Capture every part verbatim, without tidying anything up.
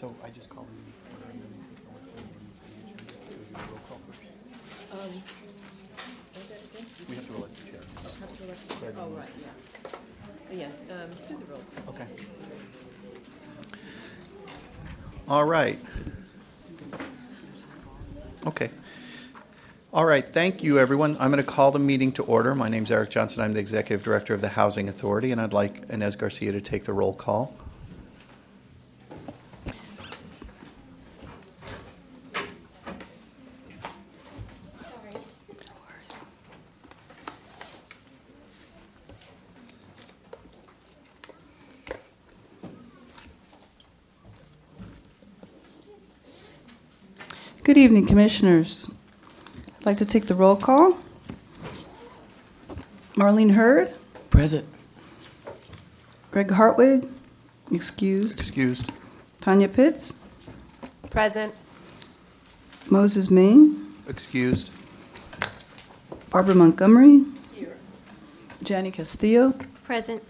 So I just call them and then we can go with the agenda. Do we do a roll call first? Um, say that again? We have to elect the chair. Have to elect- Greg Oh, and right, Liz. yeah. Yeah, um, do the roll. Okay. All right. Okay. All right, thank you, everyone. I'm going to call the meeting to order. My name's Eric Johnson. I'm the Executive Director of the Housing Authority, and I'd like Inez Garcia to take the roll call. Good evening, Commissioners. I'd like to take the roll call. Marlene Hurd. Present. Greg Hartwig. Excused. Excused. Tanya Pitts. Present. Moses Main. Excused. Barbara Montgomery. Here. Jani Castillo. Present.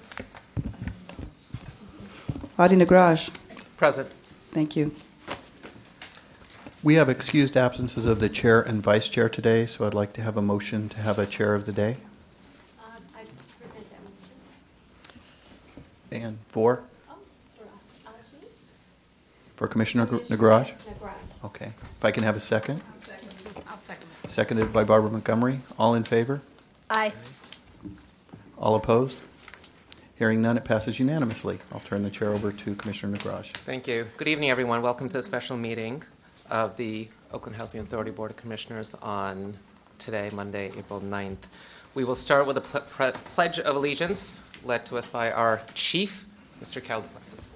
Adi Nagraj. Present. Thank you. We have excused absences of the chair and vice chair today, so I'd like to have a motion to have a chair of the day. Uh, I present that motion. And for? Oh, for us. Uh, she? For Commissioner Commissioner Nagraj? Nagraj. Okay. If I can have a second? I'll second. I'll second it. Seconded by Barbara Montgomery. All in favor? Aye. All opposed? Hearing none, it passes unanimously. I'll turn the chair over to Commissioner Nagraj. Thank you. Good evening, everyone. Welcome to the special meeting of the Oakland Housing Authority Board of Commissioners on today, Monday, April ninth. We will start with a ple- pre- Pledge of Allegiance led to us by our chief, Mister Cal Duplessis.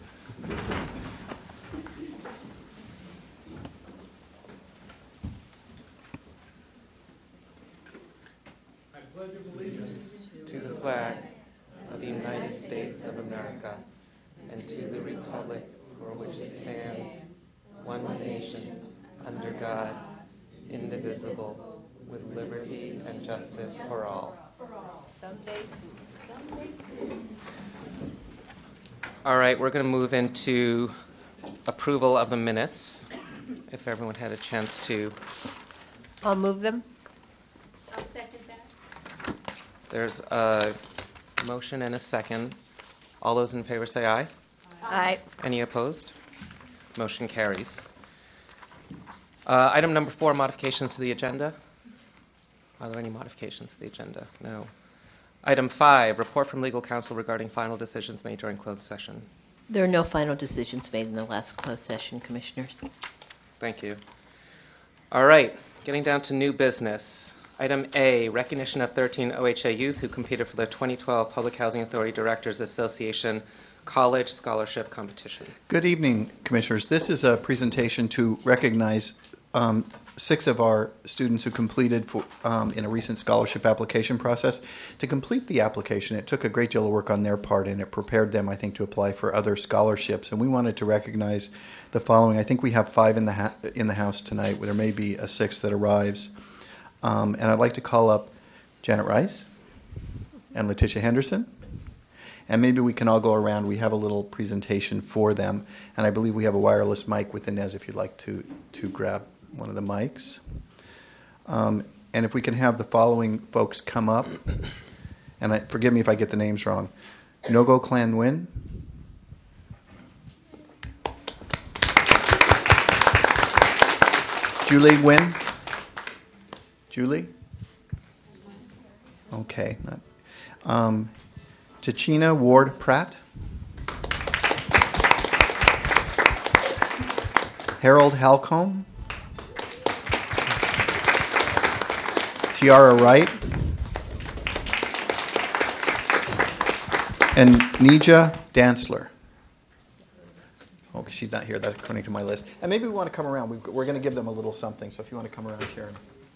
I pledge allegiance To the flag of the United States of America and to the republic for which it stands, one nation, under God, indivisible, with liberty and justice for all. Someday soon. Someday soon. All right, we're going to move into approval of the minutes, if everyone had a chance to. I'll move them. I'll second that. There's a motion and a second. All those in favor say aye. Aye. Any opposed? Motion carries. Uh, item number four, modifications to the agenda. Are there any modifications to the agenda? No. Item five, report from legal counsel regarding final decisions made during closed session. There are no final decisions made in the last closed session, Commissioners. Thank you. All right, getting down to new business. Item A, recognition of thirteen O H A youth who competed for the twenty twelve Public Housing Authority Directors Association College Scholarship Competition. Good evening, Commissioners. This is a presentation to recognize um, six of our students who completed for, um, in a recent scholarship application process. To complete the application, it took a great deal of work on their part, and it prepared them, I think, to apply for other scholarships. And we wanted to recognize the following. I think we have five in the ha- in the house tonight. There may be a sixth that arrives. Um, and I'd like to call up Janet Rice and Letitia Henderson. And maybe we can all go around. We have a little presentation for them. And I believe we have a wireless mic with Inez if you'd like to, to grab one of the mics. Um, and if we can have the following folks come up. And I, forgive me if I get the names wrong. Nogo Clan Nguyen. Julie Nguyen. Julie? Okay. Not, um, Tachina Ward Pratt. Harold Halcombe. Tiara Wright. And Nija Dantzler. Okay, she's not here. That's according to my list. And maybe we want to come around. We've, we're going to give them a little something. So if you want to come around, Sharon.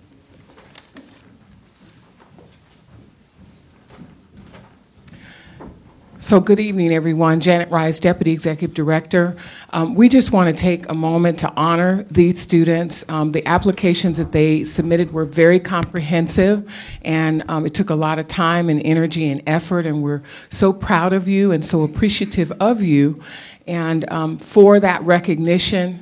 So good evening, everyone. Janet Rice, Deputy Executive Director. Um, we just want to take a moment to honor these students. Um, the applications that they submitted were very comprehensive, and um, it took a lot of time and energy and effort, and we're so proud of you and so appreciative of you. And um, for that recognition,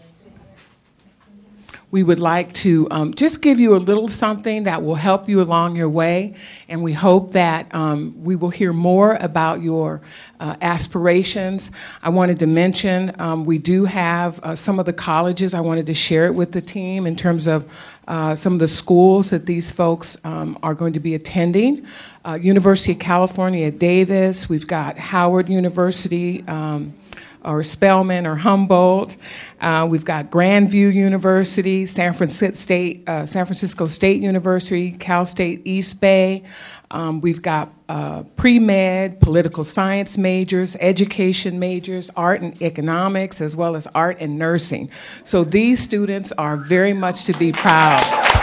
we would like to um, just give you a little something that will help you along your way, and we hope that um, we will hear more about your uh, aspirations. I wanted to mention um, we do have uh, some of the colleges. I wanted to share it with the team in terms of uh, some of the schools that these folks um, are going to be attending. Uh, University of California at Davis, we've got Howard University, um, or Spelman or Humboldt. Uh, we've got Grandview University, San Francisco State, uh, San Francisco State University, Cal State East Bay. Um, we've got uh, pre-med, political science majors, education majors, art and economics, as well as art and nursing. So these students are very much to be proud.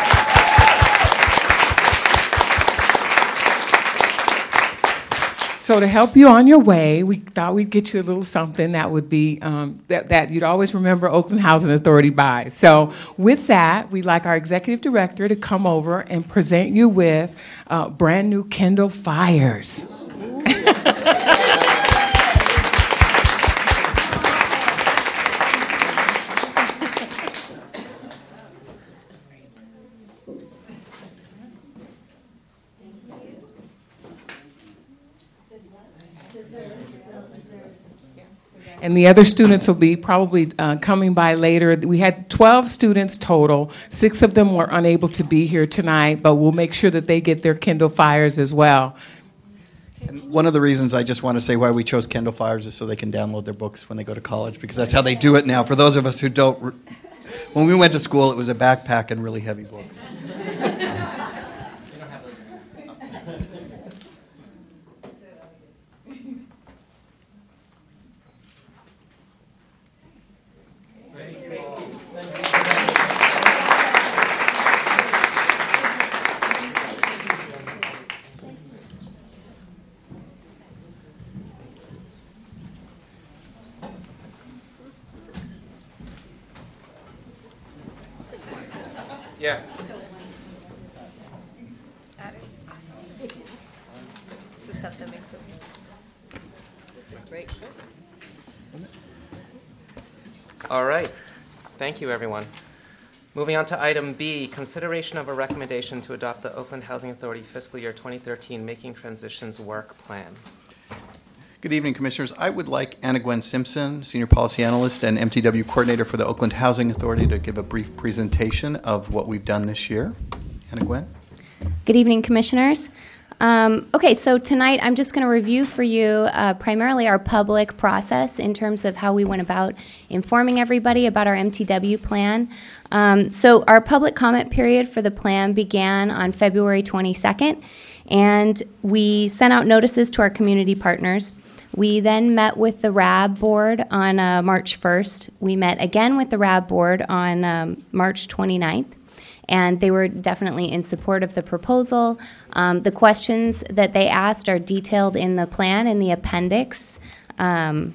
So to help you on your way, we thought we'd get you a little something that would be, um, that, that you'd always remember Oakland Housing Authority by. So with that, we'd like our executive director to come over and present you with uh, brand new Kindle Fires. And the other students will be probably uh, coming by later. We had twelve students total. Six of them were unable to be here tonight, but we'll make sure that they get their Kindle Fires as well. And one of the reasons I just want to say why we chose Kindle Fires is so they can download their books when they go to college, because that's how they do it now. For those of us who don't, re- when we went to school, it was a backpack and really heavy books. Yeah. It's the stuff that makes them. It's a great present. All right. Thank you, everyone. Moving on to item B, consideration of a recommendation to adopt the Oakland Housing Authority fiscal year twenty thirteen Making Transitions Work Plan. Good evening, Commissioners. I would like Anna Gwen Simpson, Senior Policy Analyst and M T W Coordinator for the Oakland Housing Authority, to give a brief presentation of what we've done this year. Anna Gwen? Good evening, Commissioners. Um, okay, so tonight I'm just going to review for you uh, primarily our public process in terms of how we went about informing everybody about our M T W plan. Um, so our public comment period for the plan began on February twenty-second, and we sent out notices to our community partners. We then met with the R A B board on uh, March first. We met again with the R A B board on um, March twenty-ninth. And they were definitely in support of the proposal. Um, the questions that they asked are detailed in the plan in the appendix. Um,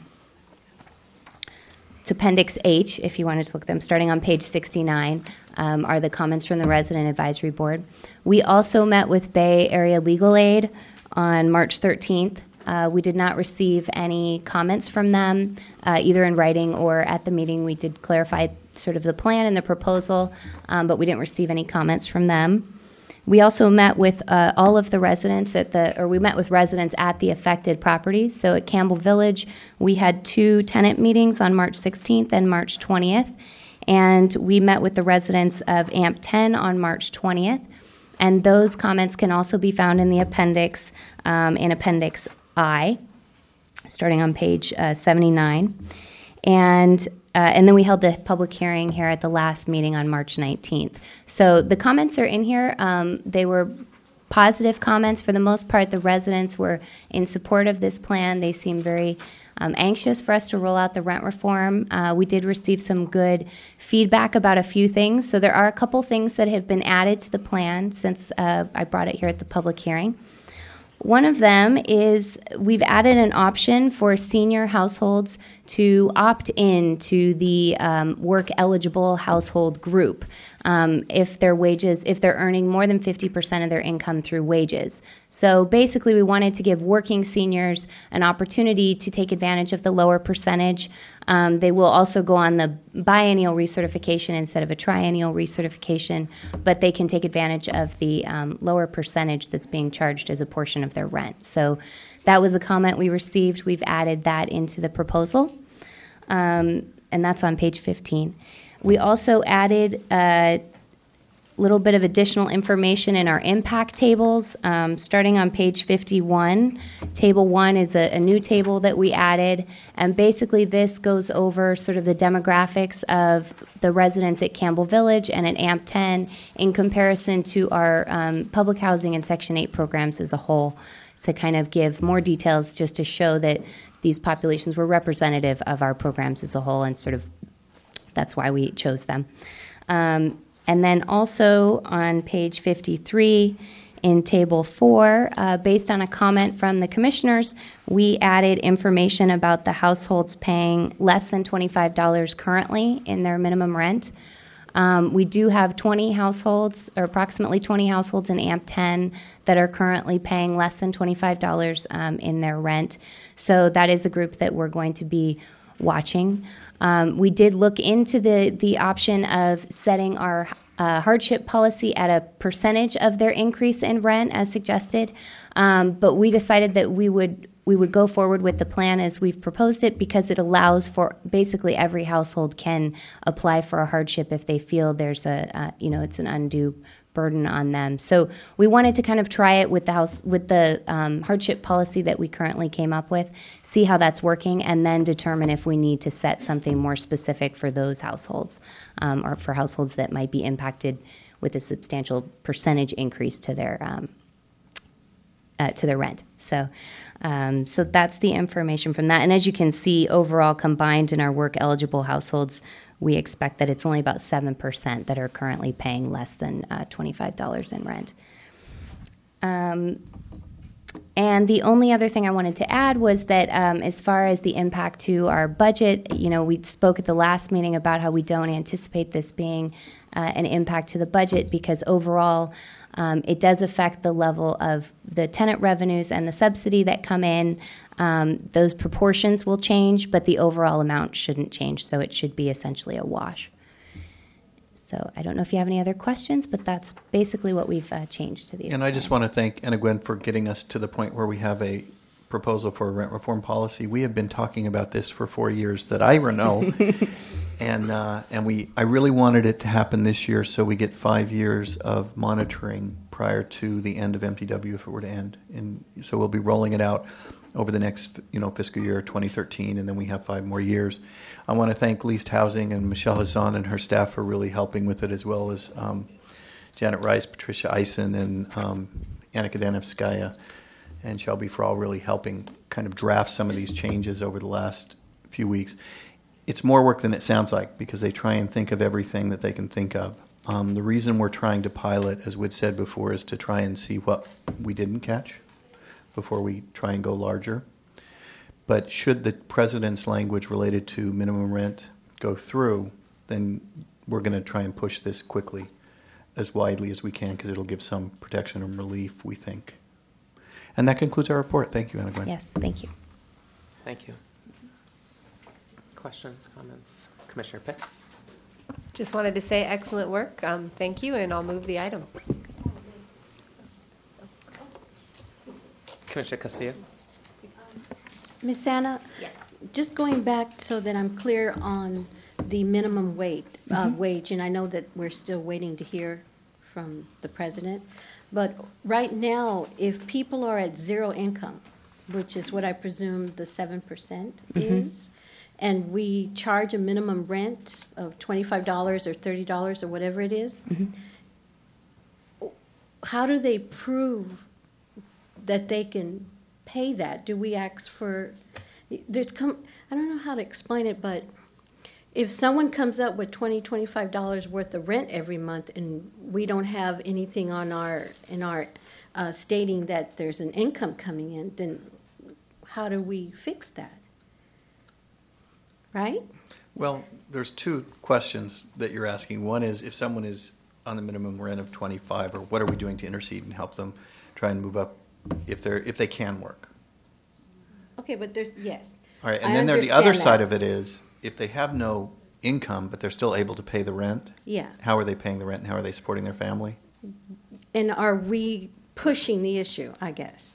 it's Appendix H, if you wanted to look at them, starting on page sixty-nine, um, are the comments from the Resident Advisory Board. We also met with Bay Area Legal Aid on March thirteenth. Uh, we did not receive any comments from them, uh, either in writing or at the meeting. We did clarify sort of the plan and the proposal, um, but we didn't receive any comments from them. We also met with uh, all of the residents at the, or we met with residents at the affected properties. So at Campbell Village, we had two tenant meetings on March sixteenth and March twentieth, and we met with the residents of A M P ten on March twentieth, and those comments can also be found in the appendix, um, in Appendix I, starting on page uh, seventy-nine. And uh, and then we held the public hearing here at the last meeting on March nineteenth. So the comments are in here. Um, they were positive comments. For the most part, the residents were in support of this plan. They seemed very um, anxious for us to roll out the rent reform. Uh, we did receive some good feedback about a few things. So there are a couple things that have been added to the plan since uh, I brought it here at the public hearing. One of them is we've added an option for senior households to opt in to the um, work-eligible household group. um, if their wages, if they're earning more than fifty percent of their income through wages. So basically, we wanted to give working seniors an opportunity to take advantage of the lower percentage. Um, they will also go on the biennial recertification instead of a triennial recertification, but they can take advantage of the um, lower percentage that's being charged as a portion of their rent. So that was a comment we received. We've added that into the proposal, um, and that's on page fifteen. We also added a little bit of additional information in our impact tables. Um, starting on page fifty-one, table one is a, a new table that we added, and basically this goes over sort of the demographics of the residents at Campbell Village and at A M P ten in comparison to our um, public housing and Section eight programs as a whole, to kind of give more details just to show that these populations were representative of our programs as a whole, and sort of that's why we chose them. Um, And then also on page fifty-three in table four, uh, based on a comment from the commissioners, we added information about the households paying less than twenty-five dollars currently in their minimum rent. Um, we do have twenty households, or approximately twenty households in A M P ten that are currently paying less than twenty-five dollars um, in their rent. So that is the group that we're going to be watching. Um, we did look into the, the option of setting our uh, hardship policy at a percentage of their increase in rent as suggested, um, but we decided that we would we would go forward with the plan as we've proposed it, because it allows for basically every household can apply for a hardship if they feel there's a uh, you know it's an undue burden on them. So we wanted to kind of try it with the house with the um, hardship policy that we currently came up with, see how that's working, and then determine if we need to set something more specific for those households, um, or for households that might be impacted with a substantial percentage increase to their um, uh, to their rent. So, um, so that's the information from that. And as you can see, overall combined in our work eligible households, we expect that it's only about seven percent that are currently paying less than uh, twenty-five dollars in rent. Um, And the only other thing I wanted to add was that um, as far as the impact to our budget, you know, we spoke at the last meeting about how we don't anticipate this being uh, an impact to the budget, because overall um, it does affect the level of the tenant revenues and the subsidy that come in. Um, those proportions will change, but the overall amount shouldn't change, so it should be essentially a wash. So I don't know if you have any other questions, but that's basically what we've uh, changed to the. And I just want to thank Anna Gwen for getting us to the point where we have a proposal for a rent reform policy. We have been talking about this for four years that I know, and uh, and we I really wanted it to happen this year, so we get five years of monitoring prior to the end of M T W if it were to end. And so we'll be rolling it out over the next you know fiscal year twenty thirteen, and then we have five more years. I want to thank Leased Housing and Michelle Hassan and her staff for really helping with it, as well as um, Janet Rice, Patricia Eisen, and um, Annika Danevskaya and Shelby for all really helping kind of draft some of these changes over the last few weeks. It's more work than it sounds like, because they try and think of everything that they can think of. Um, the reason we're trying to pilot, as Whit said before, is to try and see what we didn't catch before we try and go larger. But should the president's language related to minimum rent go through, then we're going to try and push this quickly, as widely as we can, because it'll give some protection and relief, we think. And that concludes our report. Thank you, Anna Gwen. Yes, thank you. Thank you. Questions, comments? Commissioner Pitts? Just wanted to say excellent work. Um, thank you, and I'll move the item. Commissioner Castillo? Miz Anna, just going back so that I'm clear on the minimum wage, uh, Mm-hmm. wage, and I know that we're still waiting to hear from the president, but right now, if people are at zero income, which is what I presume the seven percent Mm-hmm. is, and we charge a minimum rent of twenty-five dollars or thirty dollars or whatever it is, Mm-hmm. how do they prove that they can pay that? Do we ask for, there's come, I don't know how to explain it, but if someone comes up with twenty, twenty-five dollars worth of rent every month and we don't have anything on our, in our, uh, stating that there's an income coming in, then how do we fix that? Right? Well, there's two questions that you're asking. One is if someone is on the minimum rent of twenty-five, or what are we doing to intercede and help them try and move up if they're if they can work? Okay, but there's, yes. All right, and I then there the other understand side that. of it is if they have no income but they're still able to pay the rent. Yeah. How are they paying the rent and how are they supporting their family? And are we pushing the issue, I guess,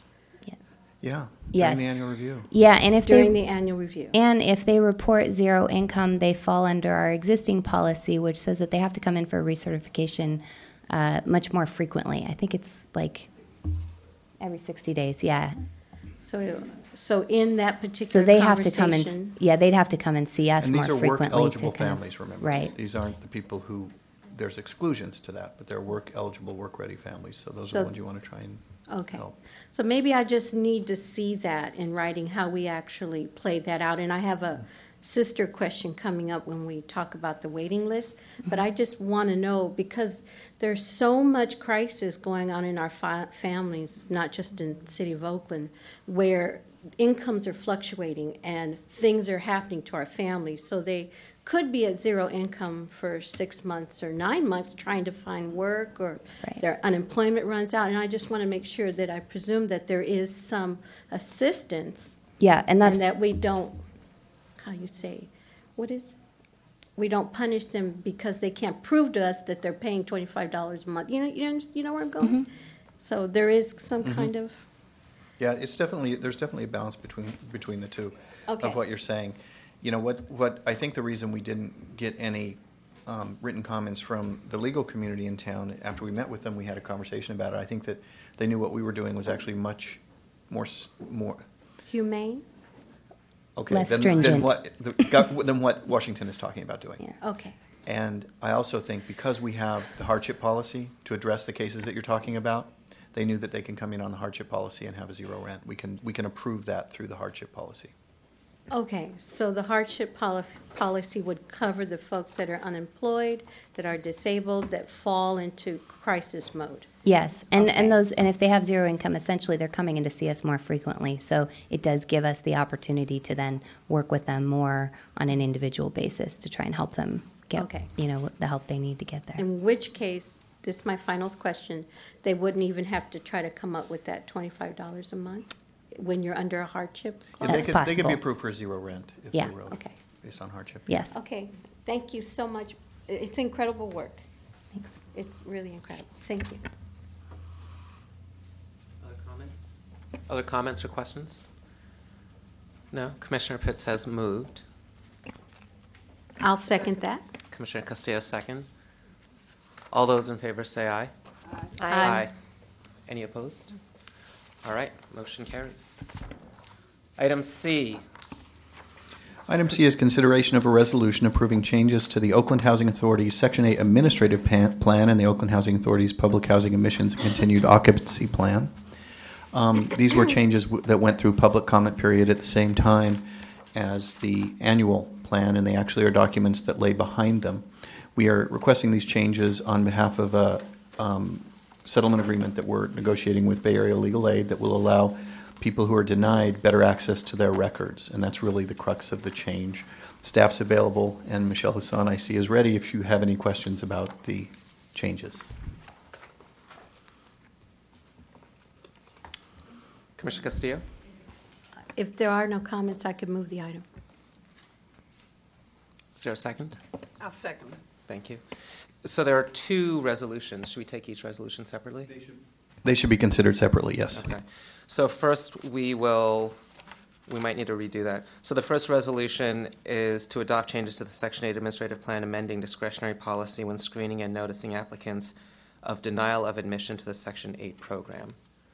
Yeah. Yes. During the annual review. Yeah, and if during they the annual review? and if they report zero income, they fall under our existing policy, which says that they have to come in for recertification uh, much more frequently. I think it's like every sixty days. Yeah. So, so in that particular So they have to come conversation- and yeah, they'd have to come and see us And more these are frequently. work eligible to kind of- families, remember. Right. These aren't the people who, there's exclusions to that, but they're work eligible, work ready families. So those So- are the ones you want to try and Okay. help. So maybe I just need to see that in writing, how we actually play that out. And I have a sister question coming up when we talk about the waiting list. But I just want to know, because there's so much crisis going on in our fi- families, not just in the city of Oakland, where incomes are fluctuating and things are happening to our families. So they could be at zero income for six months or nine months trying to find work, or Right. their unemployment runs out. And I just want to make sure that I presume that there is some assistance Yeah, and that's and that we don't, how you say, what is, we don't punish them because they can't prove to us that they're paying twenty-five dollars a month. You know, you know, you know where I'm going? Mm-hmm. So there is some kind of, Yeah, it's definitely, there's definitely a balance between, between the two Okay. of what you're saying. You know, what, what, I think the reason we didn't get any um, written comments from the legal community in town, after we met with them, we had a conversation about it. I think that they knew what we were doing was actually much more, s- more, humane? okay, Less than, stringent. than what, the, gov- than what Washington is talking about doing. Yeah. Okay. And I also think because we have the hardship policy to address the cases that you're talking about, they knew that they can come in on the hardship policy and have a zero rent. We can, we can approve that through the hardship policy. Okay, so the hardship poli- policy would cover the folks that are unemployed, that are disabled, that fall into crisis mode. Yes, and, Okay. and those, and if they have zero income, essentially they're coming in to see us more frequently. So it does give us the opportunity to then work with them more on an individual basis to try and help them get, Okay. you know, the help they need to get there. In which case, this is my final question, they wouldn't even have to try to come up with that twenty-five dollars a month when you're under a hardship Yeah, clause? they That's could, they could be possible. approved for zero rent if Yeah. they will, Okay. based on hardship. Yes. Okay, thank you so much. It's incredible work. Thanks. It's really incredible. Thank you. Other comments? Other comments or questions? No? Commissioner Pitts has moved. I'll second that. Commissioner Castillo second. All those in favor say aye. Aye. Any opposed? All right, motion carries. Item C, Item C is consideration of a resolution approving changes to the Oakland Housing Authority's Section eight Administrative Pan- Plan and the Oakland Housing Authority's Public Housing Emissions and Continued Occupancy Plan. Um, These were changes w- that went through public comment period at the same time as the annual plan, and they actually are documents that lay behind them. We are requesting these changes on behalf of a um, settlement agreement that we're negotiating with Bay Area Legal Aid that will allow people who are denied better access to their records, and that's really the crux of the change. Staff's available, and Michelle Hassan, I see, is ready if you have any questions about the changes. Commissioner Castillo? If there are no comments, I could move the item. Is there a second? I'll second. Thank you. So there are two resolutions. Should we take each resolution separately? They should be considered separately, yes. Okay. So first, we will, we might need to redo that. So the first resolution is to adopt changes to the Section eight Administrative Plan amending discretionary policy when screening and noticing applicants of denial of admission to the Section eight program.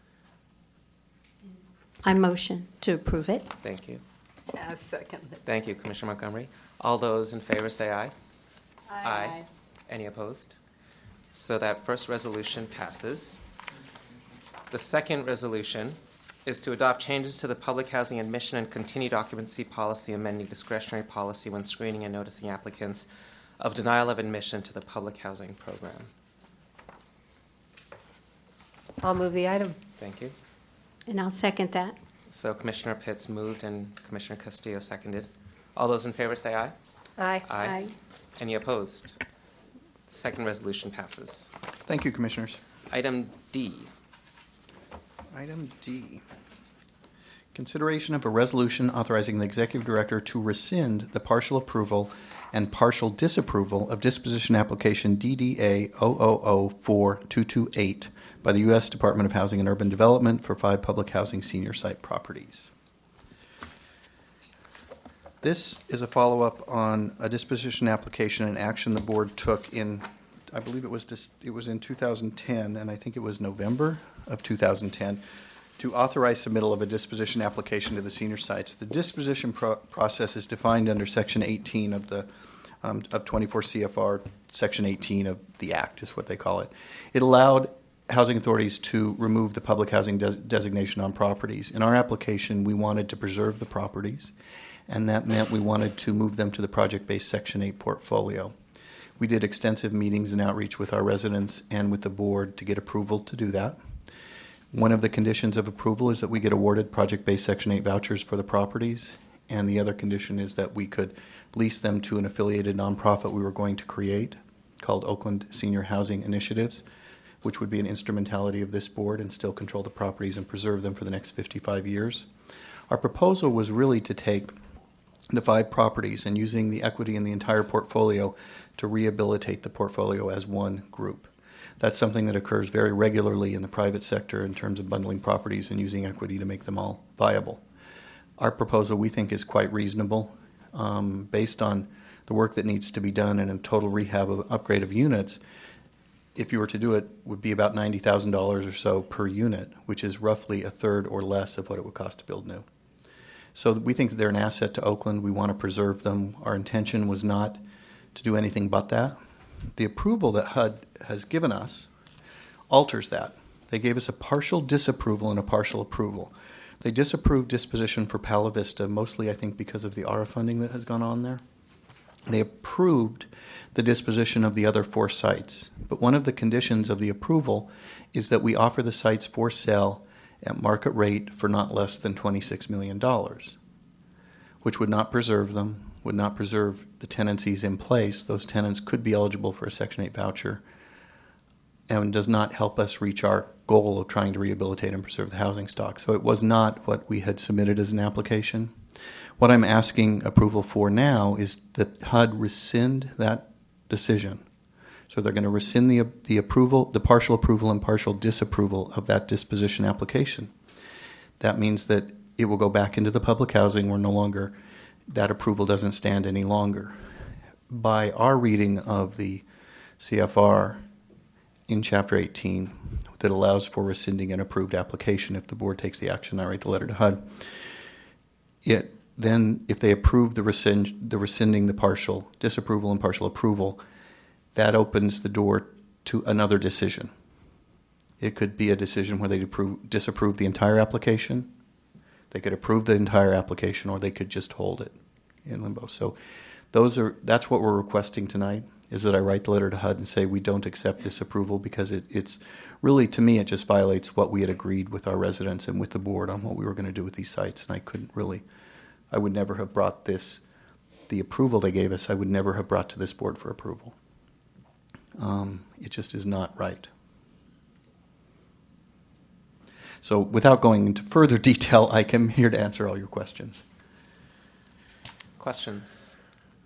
I motion to approve it. Thank you. I second it. Thank you, Commissioner Montgomery. All those in favor say aye. Aye. Any opposed? So that first resolution passes. The second resolution is to adopt changes to the public housing admission and continued occupancy policy amending discretionary policy when screening and noticing applicants of denial of admission to the public housing program. I'll move the item. Thank you. And I'll second that. So Commissioner Pitts moved and Commissioner Castillo seconded. All those in favor say aye. Aye. Aye. Any opposed? Second resolution passes. Thank you, Commissioners. Item D. Item D. Consideration of a resolution authorizing the Executive Director to rescind the partial approval and partial disapproval of disposition application D D A zero zero zero four two two eight by the U S Department of Housing and Urban Development for five public housing senior site properties. This is a follow-up on a disposition application and action the board took in, I believe it was dis- it was in two thousand ten, and I think it was November of two thousand ten, to authorize submittal of a disposition application to the senior sites. The disposition pro- process is defined under Section eighteen of the um, of twenty-four C F R. Section eighteen of the Act is what they call it. It allowed housing authorities to remove the public housing des- designation on properties. In our application, we wanted to preserve the properties, and that meant we wanted to move them to the project-based Section eight portfolio. We did extensive meetings and outreach with our residents and with the board to get approval to do that. One of the conditions of approval is that we get awarded project-based Section eight vouchers for the properties, and the other condition is that we could lease them to an affiliated nonprofit we were going to create called Oakland Senior Housing Initiatives, which would be an instrumentality of this board and still control the properties and preserve them for the next fifty-five years. Our proposal was really to take the five properties and using the equity in the entire portfolio to rehabilitate the portfolio as one group. That's something that occurs very regularly in the private sector in terms of bundling properties and using equity to make them all viable. Our proposal, we think, is quite reasonable um, based on the work that needs to be done and a total rehab of upgrade of units. If you were to do it, would be about ninety thousand dollars or so per unit, which is roughly a third or less of what it would cost to build new. So we think that they're an asset to Oakland. We want to preserve them. Our intention was not to do anything but that. The approval that H U D has given us alters that. They gave us a partial disapproval and a partial approval. They disapproved disposition for Palo Vista, mostly I think because of the A R A funding that has gone on there. They approved the disposition of the other four sites. But one of the conditions of the approval is that we offer the sites for sale at market rate for not less than twenty-six million dollars, which would not preserve them, would not preserve the tenancies in place. Those tenants could be eligible for a Section eight voucher, and does not help us reach our goal of trying to rehabilitate and preserve the housing stock. So it was not what we had submitted as an application. What I'm asking approval for now is that H U D rescind that decision. So they're going to rescind the, the approval, the partial approval and partial disapproval of that disposition application. That means that it will go back into the public housing where no longer that approval doesn't stand any longer. By our reading of the C F R in Chapter eighteen that allows for rescinding an approved application if the board takes the action, I write the letter to H U D. It, then if they approve the, rescind, the rescinding the partial disapproval and partial approval, that opens the door to another decision. It could be a decision where they approve, disapprove the entire application. They could approve the entire application, or they could just hold it in limbo. So those are that's what we're requesting tonight, is that I write the letter to H U D and say we don't accept this approval because it, it's really, to me, it just violates what we had agreed with our residents and with the board on what we were going to do with these sites. And I couldn't really, I would never have brought this, the approval they gave us, I would never have brought to this board for approval. Um, it just is not right. So without going into further detail, I am here to answer all your questions. Questions?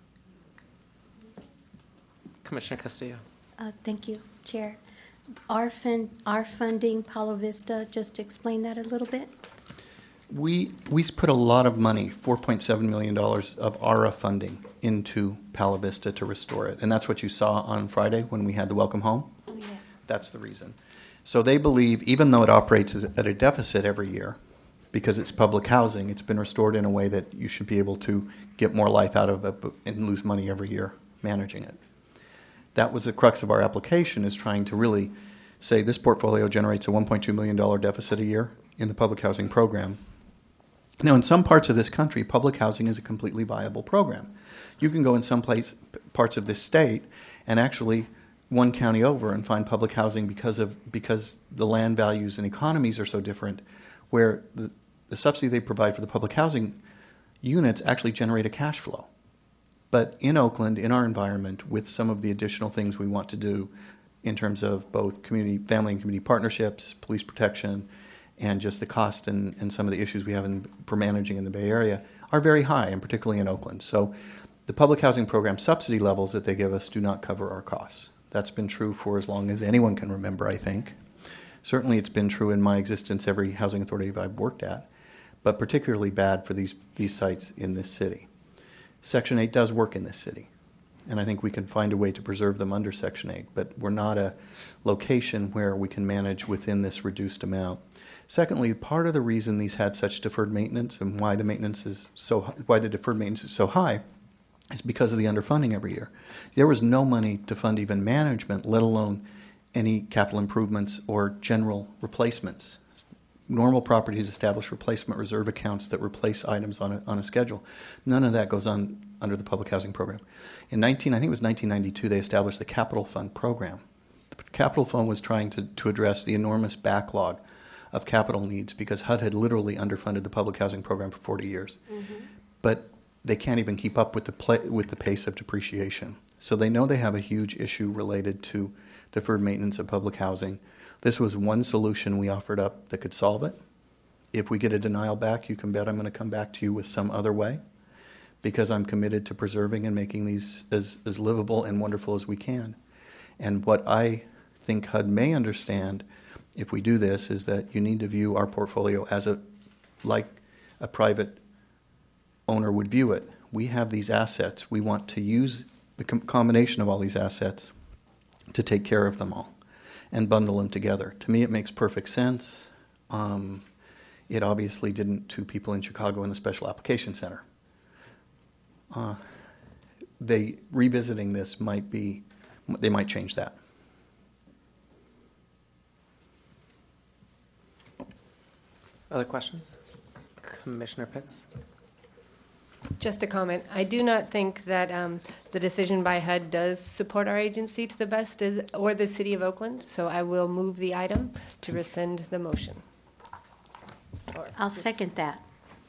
Commissioner Castillo. Uh, Thank you, Chair. Our fund, our funding, Palo Vista, just explain that a little bit? We we put a lot of money, four point seven million dollars of A R A funding into Palo Vista to restore it. And that's what you saw on Friday when we had the Welcome Home. Oh, yes. That's the reason. So they believe, even though it operates as, at a deficit every year, because it's public housing, it's been restored in a way that you should be able to get more life out of it and lose money every year managing it. That was the crux of our application, is trying to really say this portfolio generates a one point two million dollars deficit a year in the public housing program. Now, in some parts of this country, public housing is a completely viable program. You can go in some place, parts of this state and actually one county over and find public housing because of because the land values and economies are so different, where the, the subsidy they provide for the public housing units actually generate a cash flow. But in Oakland, in our environment, with some of the additional things we want to do in terms of both community, family and community partnerships, police protection, and just the cost and, and some of the issues we have in, for managing in the Bay Area are very high, and particularly in Oakland. So the public housing program subsidy levels that they give us do not cover our costs. That's been true for as long as anyone can remember, I think. Certainly it's been true in my existence, every housing authority I've worked at, but particularly bad for these, these sites in this city. Section eight does work in this city, and I think we can find a way to preserve them under Section eight, but we're not a location where we can manage within this reduced amount. Secondly, part of the reason these had such deferred maintenance and why the maintenance is so why the deferred maintenance is so high is because of the underfunding every year. There was no money to fund even management, let alone any capital improvements or general replacements. Normal properties establish replacement reserve accounts that replace items on a, on a schedule. None of that goes on under the public housing program. In nineteen, I think it was nineteen ninety-two, they established the Capital Fund program. The Capital Fund was trying to, to address the enormous backlog of capital needs because H U D had literally underfunded the public housing program for forty years. Mm-hmm. But they can't even keep up with the play, with the pace of depreciation. So they know they have a huge issue related to deferred maintenance of public housing. This was one solution we offered up that could solve it. If we get a denial back, you can bet I'm going to come back to you with some other way, because I'm committed to preserving and making these as, as livable and wonderful as we can. And what I think H U D may understand if we do this is that you need to view our portfolio as a, like a private owner would view it. We have these assets. We want to use the com- combination of all these assets to take care of them all and bundle them together. To me, it makes perfect sense. Um, it obviously didn't to people in Chicago in the Special Application Center. Uh, they revisiting this might be, they might change that. Other questions? Commissioner Pitts? Just a comment. I do not think that um, the decision by H U D does support our agency to the best as, or the City of Oakland, so I will move the item to rescind the motion. Or I'll second that.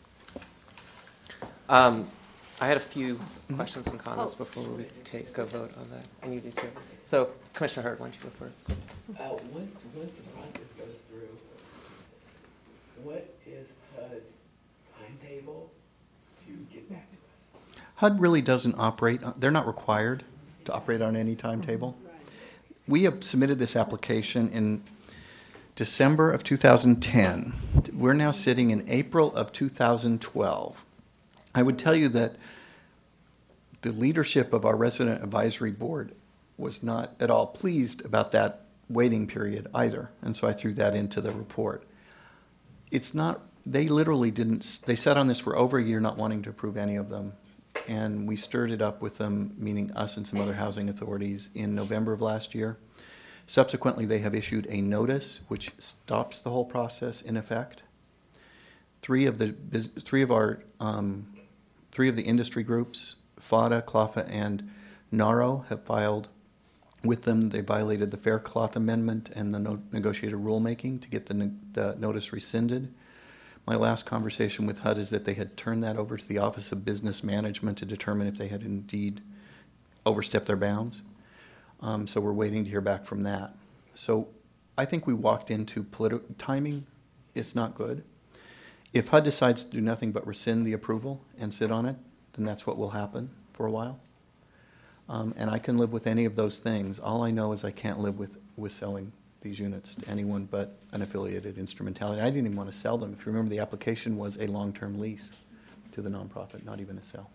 Um, I had a few questions and comments oh. before we take a vote on that, and you do too. So, Commissioner Hurd, why don't you go first? Uh, once, once the process goes through, what is H U D's timetable to get back to us? H U D really doesn't operate, they're not required to operate on any timetable. Right. We have submitted this application in December of two thousand ten. We're now sitting in April of two thousand twelve. I would tell you that the leadership of our resident advisory board was not at all pleased about that waiting period either, and so I threw that into the report. It's not, they literally didn't, they sat on this for over a year not wanting to approve any of them, and we stirred it up with them, meaning us and some other housing authorities, in November of last year. Subsequently, they have issued a notice which stops the whole process in effect. Three of the three of our um, three of the industry groups, FADA, CLAFA, and NARO, have filed with them. They violated the Fair Cloth Amendment and the no- negotiated rulemaking to get the, ne- the notice rescinded. My last conversation with H U D is that they had turned that over to the Office of Business Management to determine if they had indeed overstepped their bounds. Um, so we're waiting to hear back from that. So I think we walked into political timing. It's not good. If H U D decides to do nothing but rescind the approval and sit on it, then that's what will happen for a while. Um, and I can live with any of those things. All I know is I can't live with, with selling these units to anyone but an affiliated instrumentality. I didn't even want to sell them. If you remember, the application was a long-term lease to the nonprofit, not even a sale.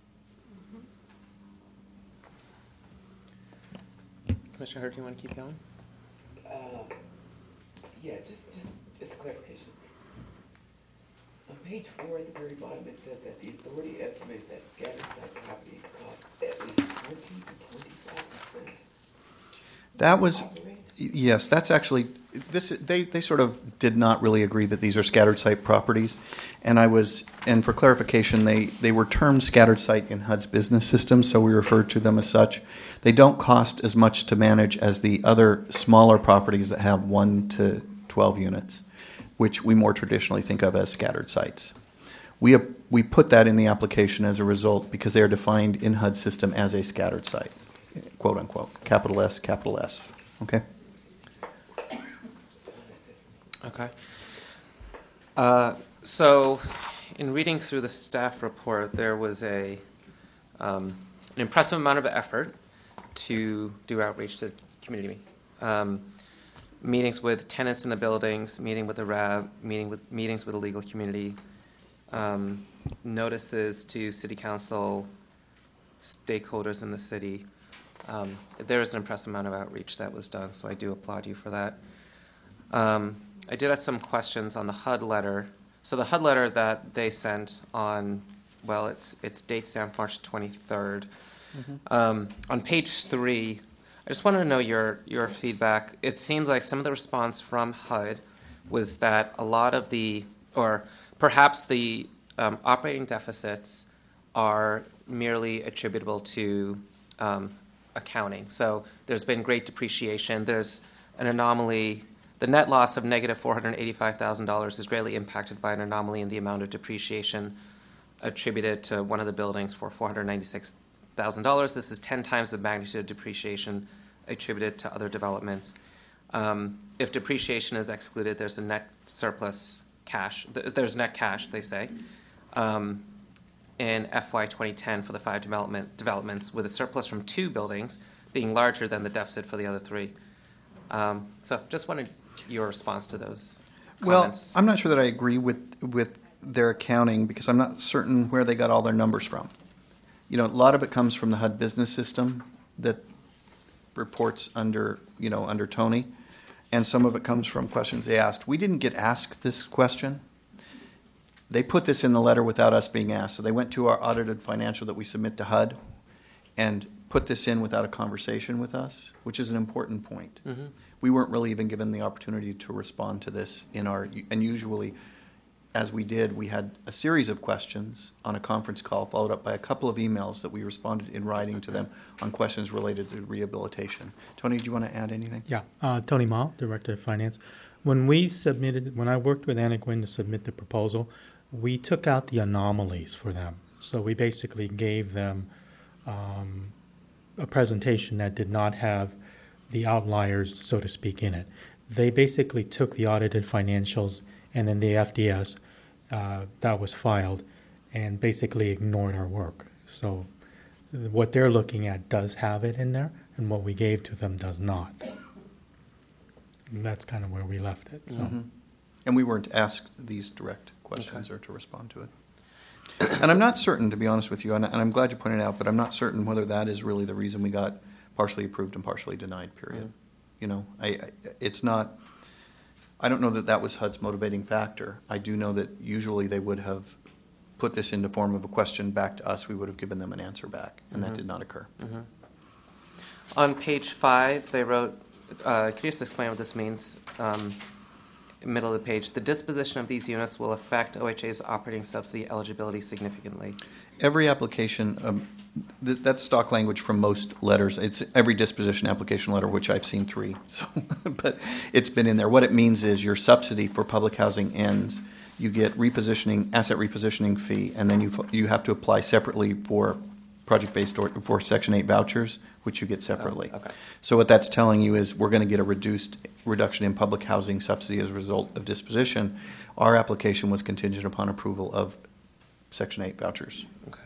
Commissioner Hurd, do you want to keep going? Uh, yeah, just, just, just a clarification. On page four at the very bottom, it says that the authority estimates that scattered site properties cost at least twenty to twenty-five percent. That was, yes, that's actually, this. They, they sort of did not really agree that these are scattered site properties. And I was, and for clarification, they, they were termed scattered site in H U D's business system, so we referred to them as such. They don't cost as much to manage as the other smaller properties that have one to twelve units, which we more traditionally think of as scattered sites. We we put that in the application as a result because they are defined in H U D system as a scattered site, quote unquote, capital S, capital S. Okay? Okay. Uh, so, in reading through the staff report, there was a um, an impressive amount of effort to do outreach to the community. Um, meetings with tenants in the buildings, meeting with the R A B, meeting with meetings with the legal community, um, notices to city council, stakeholders in the city. Um, there is an impressive amount of outreach that was done, so I do applaud you for that. Um, I did have some questions on the H U D letter. So the H U D letter that they sent on, well, it's it's date stamped March twenty-third. Mm-hmm. Um, on page three, I just wanted to know your your feedback. It seems like some of the response from H U D was that a lot of the, or perhaps the um, operating deficits are merely attributable to um, accounting. So there's been great depreciation. There's an anomaly. The net loss of negative four hundred eighty-five thousand dollars is greatly impacted by an anomaly in the amount of depreciation attributed to one of the buildings for four hundred ninety-six thousand dollars. This is ten times the magnitude of depreciation attributed to other developments. Um, if depreciation is excluded, there's a net surplus cash. There's net cash, they say, um, in F Y twenty ten for the five development developments, with a surplus from two buildings being larger than the deficit for the other three. Um, so just wanted your response to those comments. Well, I'm not sure that I agree with with their accounting because I'm not certain where they got all their numbers from. You know, a lot of it comes from the H U D business system that reports under, you know, under Tony, and some of it comes from questions they asked. We didn't get asked this question. They put this in the letter without us being asked. So they went to our audited financial that we submit to H U D and put this in without a conversation with us, which is an important point. Mm-hmm. We weren't really even given the opportunity to respond to this in our, and usually as we did, we had a series of questions on a conference call followed up by a couple of emails that we responded in writing to them on questions related to rehabilitation. Tony, do you want to add anything? Yeah, uh, Tony Mall, Director of Finance. When we submitted, when I worked with Anaquin to submit the proposal, we took out the anomalies for them. So we basically gave them um, a presentation that did not have the outliers, so to speak, in it. They basically took the audited financials and then the F D S uh, that was filed and basically ignored our work. So what they're looking at does have it in there, and what we gave to them does not. And that's kind of where we left it. So. Mm-hmm. And we weren't asked these direct questions okay. or to respond to it. And I'm not certain, to be honest with you, and I'm glad you pointed it out, but I'm not certain whether that is really the reason we got partially approved and partially denied, period. Mm-hmm. You know, I, I, it's not, I don't know that that was H U D's motivating factor. I do know that usually they would have put this in the form of a question back to us. We would have given them an answer back, and mm-hmm. that did not occur. Mm-hmm. On page five, they wrote, uh, could you just explain what this means? Um, middle of the page, the disposition of these units will affect O H A's operating subsidy eligibility significantly. Every application, um, th- that's stock language from most letters. It's every disposition application letter, which I've seen three, so but it's been in there. What it means is your subsidy for public housing ends. You get repositioning, asset repositioning fee, and then you f- you have to apply separately for project-based or for Section eight vouchers, which you get separately. Oh, okay. So what that's telling you is we're going to get a reduced reduction in public housing subsidy as a result of disposition. Our application was contingent upon approval of Section eight vouchers. Okay.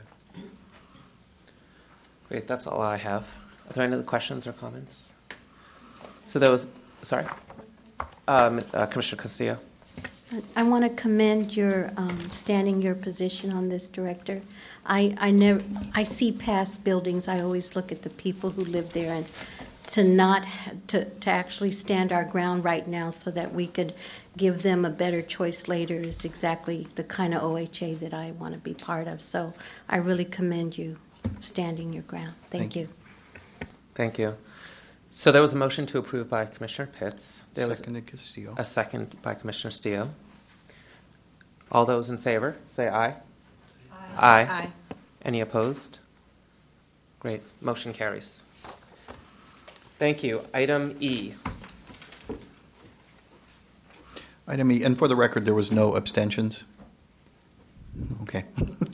Great, that's all I have. Are there any other questions or comments? So there was, sorry, um, uh, Commissioner Castillo. I want to commend your um, standing your position on this, Director. I, I never I see past buildings. I always look at the people who live there, and to not ha- to to actually stand our ground right now so that we could give them a better choice later is exactly the kind of O H A that I want to be part of. So I really commend you standing your ground. Thank, Thank you. you. Thank you. So there was a motion to approve by Commissioner Pitts. There Seconded Castillo. was a second by Commissioner Castillo. All those in favor, say aye. Aye. Aye. Aye. Any opposed? Great. Motion carries. Thank you. Item E. Item E, and for the record, there was no abstentions. Okay.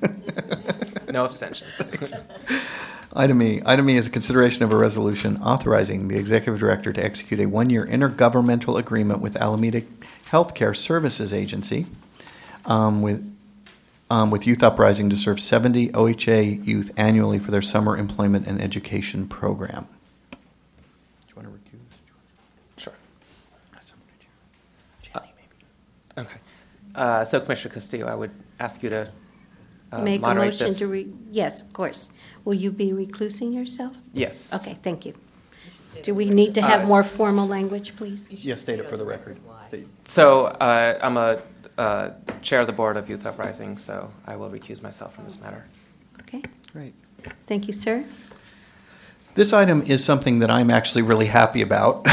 No abstentions. Item E. Item E is a consideration of a resolution authorizing the executive director to execute a one-year intergovernmental agreement with Alameda Healthcare Services Agency um, with um, with Youth Uprising to serve seventy O H A youth annually for their summer employment and education program. Do you want to recuse? Sure. Uh, okay. Uh, so, Commissioner Castillo, I would ask you to uh, Make a moderate motion this. to, re- yes, of course. Will you be reclusing yourself? Yes. Okay, thank you. Do we need to have Uh, more formal language, please? Yes, state it for the record. So, uh, I'm a uh, chair of the board of Youth Uprising, so I will recuse myself from this matter. Okay, Great. thank you, sir. This item is something that I'm actually really happy about.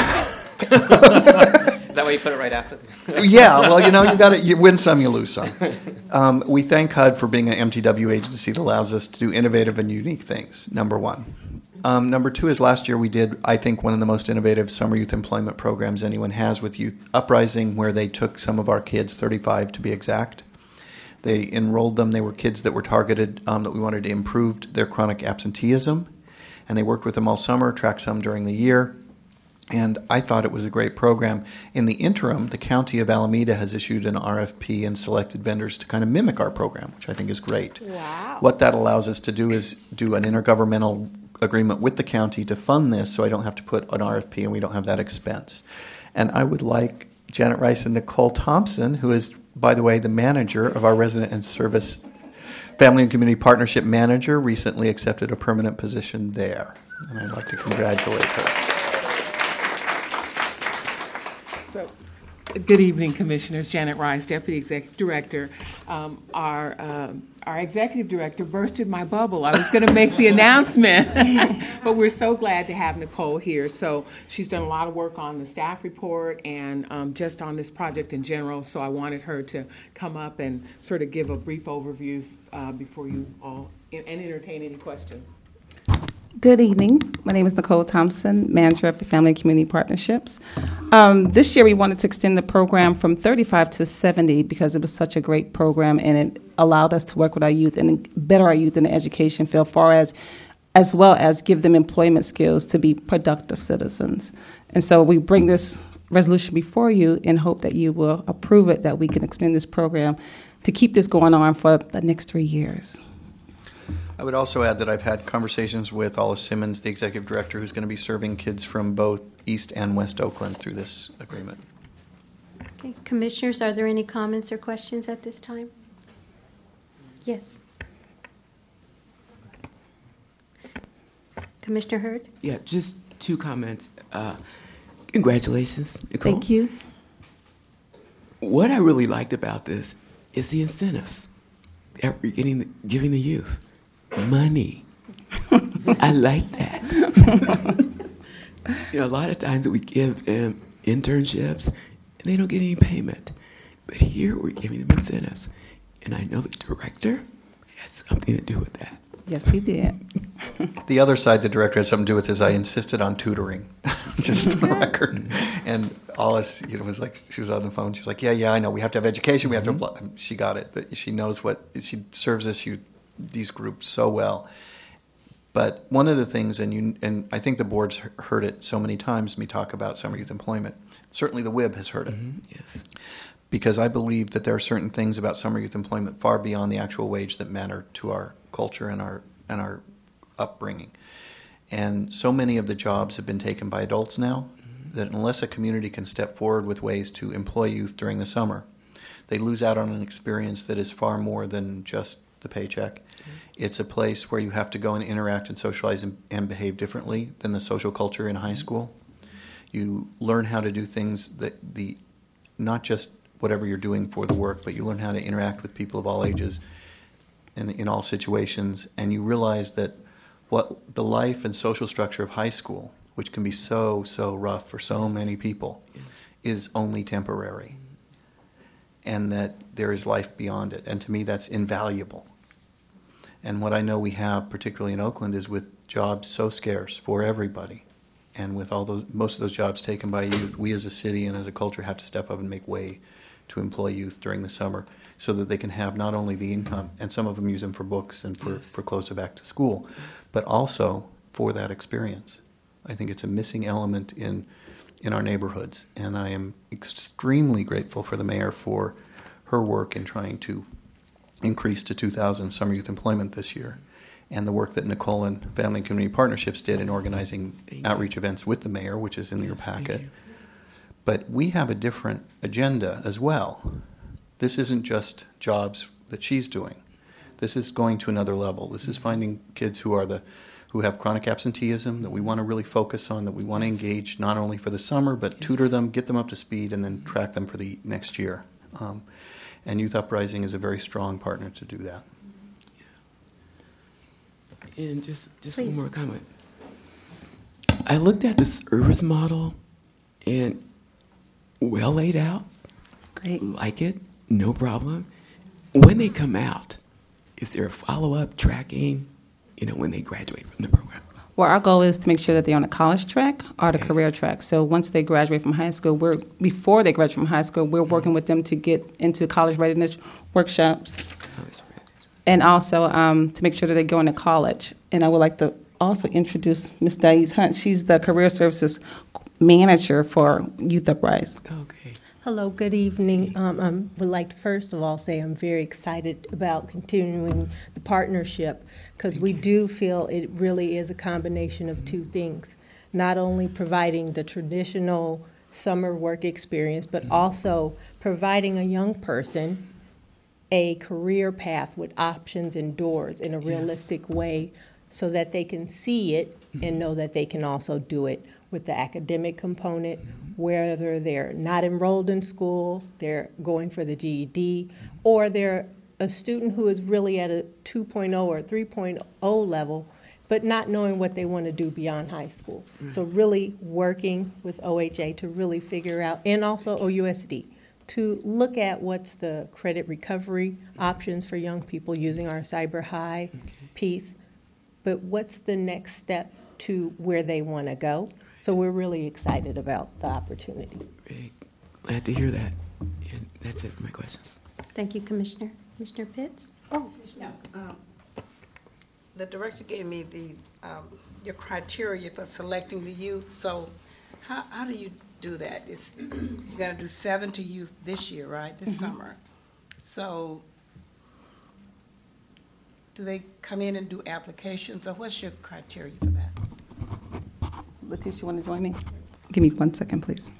Is that why you put it right after? The Yeah, well, you know, you got to you win some, you lose some. Um, we thank H U D for being an M T W agency that allows us to do innovative and unique things, number one. Um, number two is last year we did, I think, one of the most innovative summer youth employment programs anyone has with Youth Uprising, where they took some of our kids, thirty-five to be exact. They enrolled them. They were kids that were targeted, um, that we wanted to improve their chronic absenteeism. And they worked with them all summer, tracked some during the year. And I thought it was a great program. In the interim, the County of Alameda has issued an R F P and selected vendors to kind of mimic our program, which I think is great. Wow. What that allows us to do is do an intergovernmental agreement with the county to fund this, so I don't have to put an R F P and we don't have that expense. And I would like Janet Rice and Nicole Thompson, who is, by the way, the manager of our Resident and Service Family and Community Partnership Manager, recently accepted a permanent position there. And I'd like to congratulate her. So, good evening, Commissioners. Janet Rice, Deputy Executive Director. Um, our um, our Executive Director bursted my bubble. I was going to make the announcement, but we're so glad to have Nicole here. So she's done a lot of work on the staff report and um, just on this project in general. So I wanted her to come up and sort of give a brief overview uh, before you all and entertain any questions. Good evening. My name is Nicole Thompson, Manager of Family and Community Partnerships. Um, this year we wanted to extend the program from thirty-five to seventy because it was such a great program and it allowed us to work with our youth and better our youth in the education field, far as as well as give them employment skills to be productive citizens. And so we bring this resolution before you in hope that you will approve it, that we can extend this program to keep this going on for the next three years. I would also add that I've had conversations with Olive Simmons, the Executive Director, who's going to be serving kids from both East and West Oakland through this agreement. Okay, Commissioners, are there any comments or questions at this time? Yes. Commissioner Hurd? Yeah, just two comments. Uh, congratulations, Nicole. Thank you. What I really liked about this is the incentives that we're getting, the, giving the youth. Money. I like that. You know, a lot of times we give them internships and they don't get any payment. But here we're giving them incentives. And I know the director has something to do with that. Yes, he did. The other side the director had something to do with is I insisted on tutoring, just for the record. And Alice, you know, was like, she was on the phone. She was like, yeah, yeah, I know. We have to have education. We have to apply. She got it. That she knows what, she serves this youth, these groups so well. But one of the things, and you, and I think the board's heard it so many times, me talk about summer youth employment. Certainly the W I B has heard it. Mm-hmm. Yes. Because I believe that there are certain things about summer youth employment far beyond the actual wage that matter to our culture and our and our upbringing. And so many of the jobs have been taken by adults now mm-hmm. that unless a community can step forward with ways to employ youth during the summer, they lose out on an experience that is far more than just the paycheck. Mm-hmm. It's a place where you have to go and interact and socialize and, and behave differently than the social culture in high mm-hmm. school. You learn how to do things that the not just whatever you're doing for the work, but you learn how to interact with people of all ages and in all situations, and you realize that what the life and social structure of high school, which can be so, so rough for so many people, Yes. is only temporary, and that there is life beyond it. And to me, that's invaluable. And what I know we have, particularly in Oakland, is with jobs so scarce for everybody, and with all those, most of those jobs taken by youth, we as a city and as a culture have to step up and make way to employ youth during the summer. so that they can have not only the income, and some of them use them for books and for, Yes. for clothes to back to school, but also for that experience. I think it's a missing element in in our neighborhoods, and I am extremely grateful for the mayor for her work in trying to increase to two thousand summer youth employment this year, and the work that Nicole and Family and Community Partnerships did in organizing outreach events with the mayor, which is in your packet. But we have a different agenda as well. This isn't just jobs that she's doing. This is going to another level. This is finding kids who are the who have chronic absenteeism that we want to really focus on, that we want to engage not only for the summer, but tutor them, get them up to speed, and then track them for the next year. Um, and Youth Uprising is a very strong partner to do that. And just, just Please. one more comment. I looked at the service model and well laid out. Great. Like it, no problem. When they come out, is there a follow-up tracking, you know, when they graduate from the program? Well, our goal is to make sure that they're on the college track or the Okay. career track. So once they graduate from high school, we're before they graduate from high school, we're working with them to get into college readiness workshops, and also um, to make sure that they go into college. And I would like to also introduce Miz Dais Hunt. She's the career services manager for Youth Uprise. Okay. Hello, good evening. Um, I would like to first of all say I'm very excited about continuing the partnership because we do feel it really is a combination of two things. Not only providing the traditional summer work experience, but also providing a young person a career path with options and doors in a realistic way so that they can see it and know that they can also do it with the academic component, whether they're not enrolled in school, they're going for the G E D, or they're a student who is really at a two point oh or three point oh level, but not knowing what they want to do beyond high school. So really working with O H A to really figure out, and also O U S D, to look at what's the credit recovery options for young people using our Cyber High piece, but what's the next step to where they want to go. So we're really excited about the opportunity. Great. Glad to hear that. And that's it for my questions. Thank you, Commissioner. Commissioner Pitts? Oh, no. um, The director gave me the, um, your criteria for selecting the youth, so how, how do you do that? It's, you gotta do seventy youth this year, right, this Mm-hmm. summer? So, do they come in and do applications, or what's your criteria for that? Letitia, you want to join me? Give me one second, please.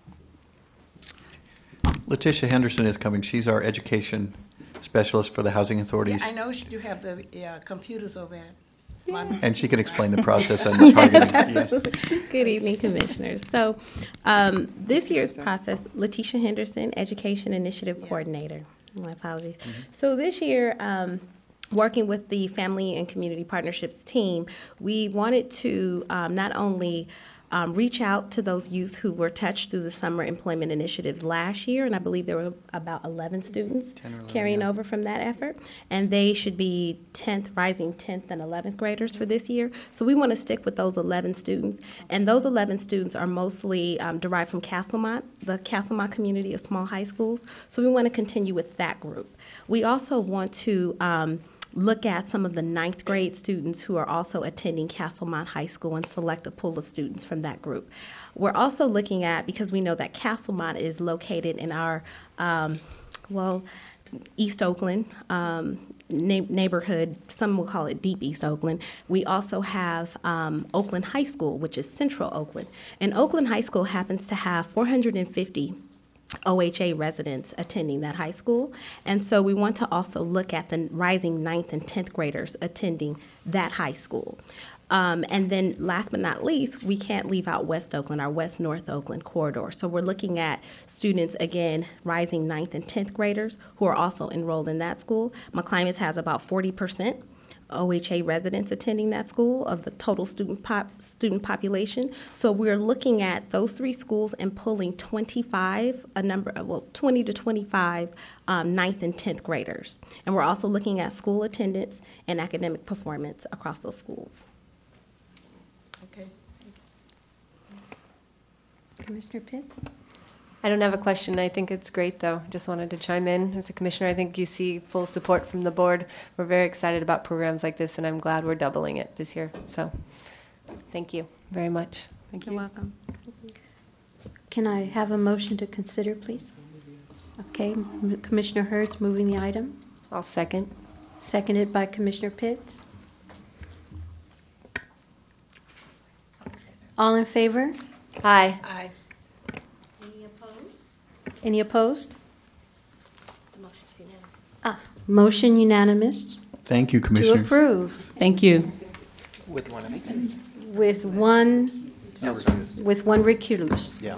Letitia Henderson is coming. She's our education specialist for the housing Yeah, authorities. I know you have the uh, computers over at. Mon- And she can explain the process on the targeting. Yes. Good evening, Commissioners. So um, this year's process, Letitia Henderson, Education Initiative Coordinator. My apologies. So this year, um, working with the Family and Community Partnerships team, we wanted to um, not only um, reach out to those youth who were touched through the Summer Employment Initiative last year, and I believe there were about eleven students ten or eleven, carrying yeah. over from that effort, and they should be tenth, rising tenth and eleventh graders for this year. So we want to stick with those eleven students, and those eleven students are mostly um, derived from Castlemont, the Castlemont community of small high schools. So we want to continue with that group. We also want to um, look at some of the ninth grade students who are also attending Castlemont High School and select a pool of students from that group. We're also looking at, because we know that Castlemont is located in our, um, well, East Oakland um, na- neighborhood, some will call it Deep East Oakland. We also have um, Oakland High School, which is Central Oakland. And Oakland High School happens to have four hundred fifty O H A residents attending that high school. And so we want to also look at the rising ninth and tenth graders attending that high school. Um, and then last but not least, we can't leave out West Oakland, our West North Oakland corridor. So we're looking at students, again, rising ninth and tenth graders who are also enrolled in that school. McClymonds has about forty percent O H A residents attending that school of the total student pop, student population. So we're looking at those three schools and pulling twenty-five, a number, well, twenty to twenty-five um, ninth and tenth graders. And we're also looking at school attendance and academic performance across those schools. Okay. Commissioner Pitts? I don't have a question. I think it's great, though. Just wanted to chime in. As a commissioner, I think you see full support from the board. We're very excited about programs like this, and I'm glad we're doubling it this year. So thank you very much. Thank You're welcome. Can I have a motion to consider, please? Okay, M- Commissioner Hurd's moving the item. I'll second. Seconded by Commissioner Pitts. All in favor? Aye. Aye. Any opposed? Any opposed? Ah, motion unanimous Thank you, to Commissioners. approve Thank you. With one abstention. with one, with one recusal. Yeah.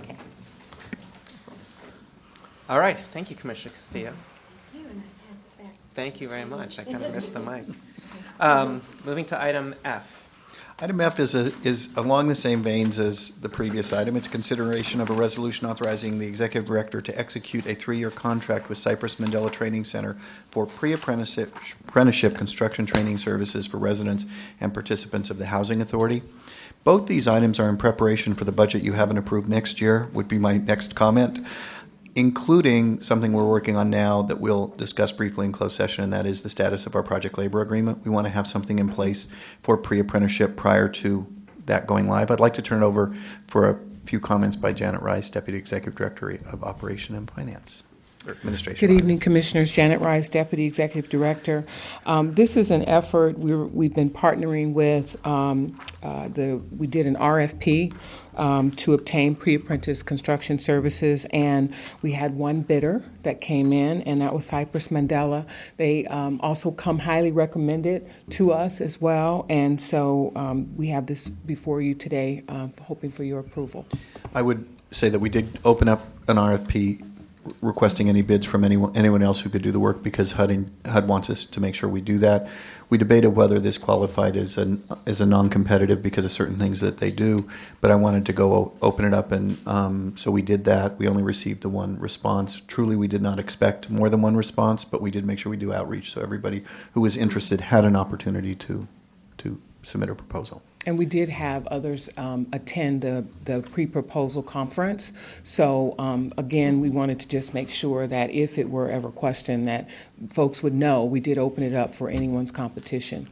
All right, thank you, Commissioner Castillo. Thank you very much. I kind of missed the mic. Um, moving to item F. Item F is, a, is along the same veins as the previous item. It's consideration of a resolution authorizing the executive director to execute a three-year contract with Cypress Mandela Training Center for pre-apprenticeship apprenticeship construction training services for residents and participants of the Housing Authority. Both these items are in preparation for the budget you haven't approved next year, would be my next comment, including something we're working on now that we'll discuss briefly in closed session, and that is the status of our project labor agreement. We want to have something in place for pre-apprenticeship prior to that going live. I'd like to turn it over for a few comments by Janet Rice, Deputy Executive Director of Operation and Finance, or Administration. Good evening, Commissioners. Janet Rice, Deputy Executive Director. Um, this is an effort we're, we've been partnering with. Um, uh, the we did an R F P um, to obtain pre-apprentice construction services, and we had one bidder that came in, and that was Cypress Mandela. They um, also come highly recommended to us as well, and so um, we have this before you today, uh, hoping for your approval. I would say that we did open up an R F P requesting any bids from anyone anyone else who could do the work, because H U D, in, H U D wants us to make sure we do that. We debated whether this qualified as an as a non-competitive because of certain things that they do, but I wanted to go o- open it up, and um, so we did that. We only received the one response. Truly, we did not expect more than one response, but we did make sure we do outreach so everybody who was interested had an opportunity to to submit a proposal. And we did have others um, attend the, the pre-proposal conference. So um, again, we wanted to just make sure that if it were ever questioned, that folks would know we did open it up for anyone's competition.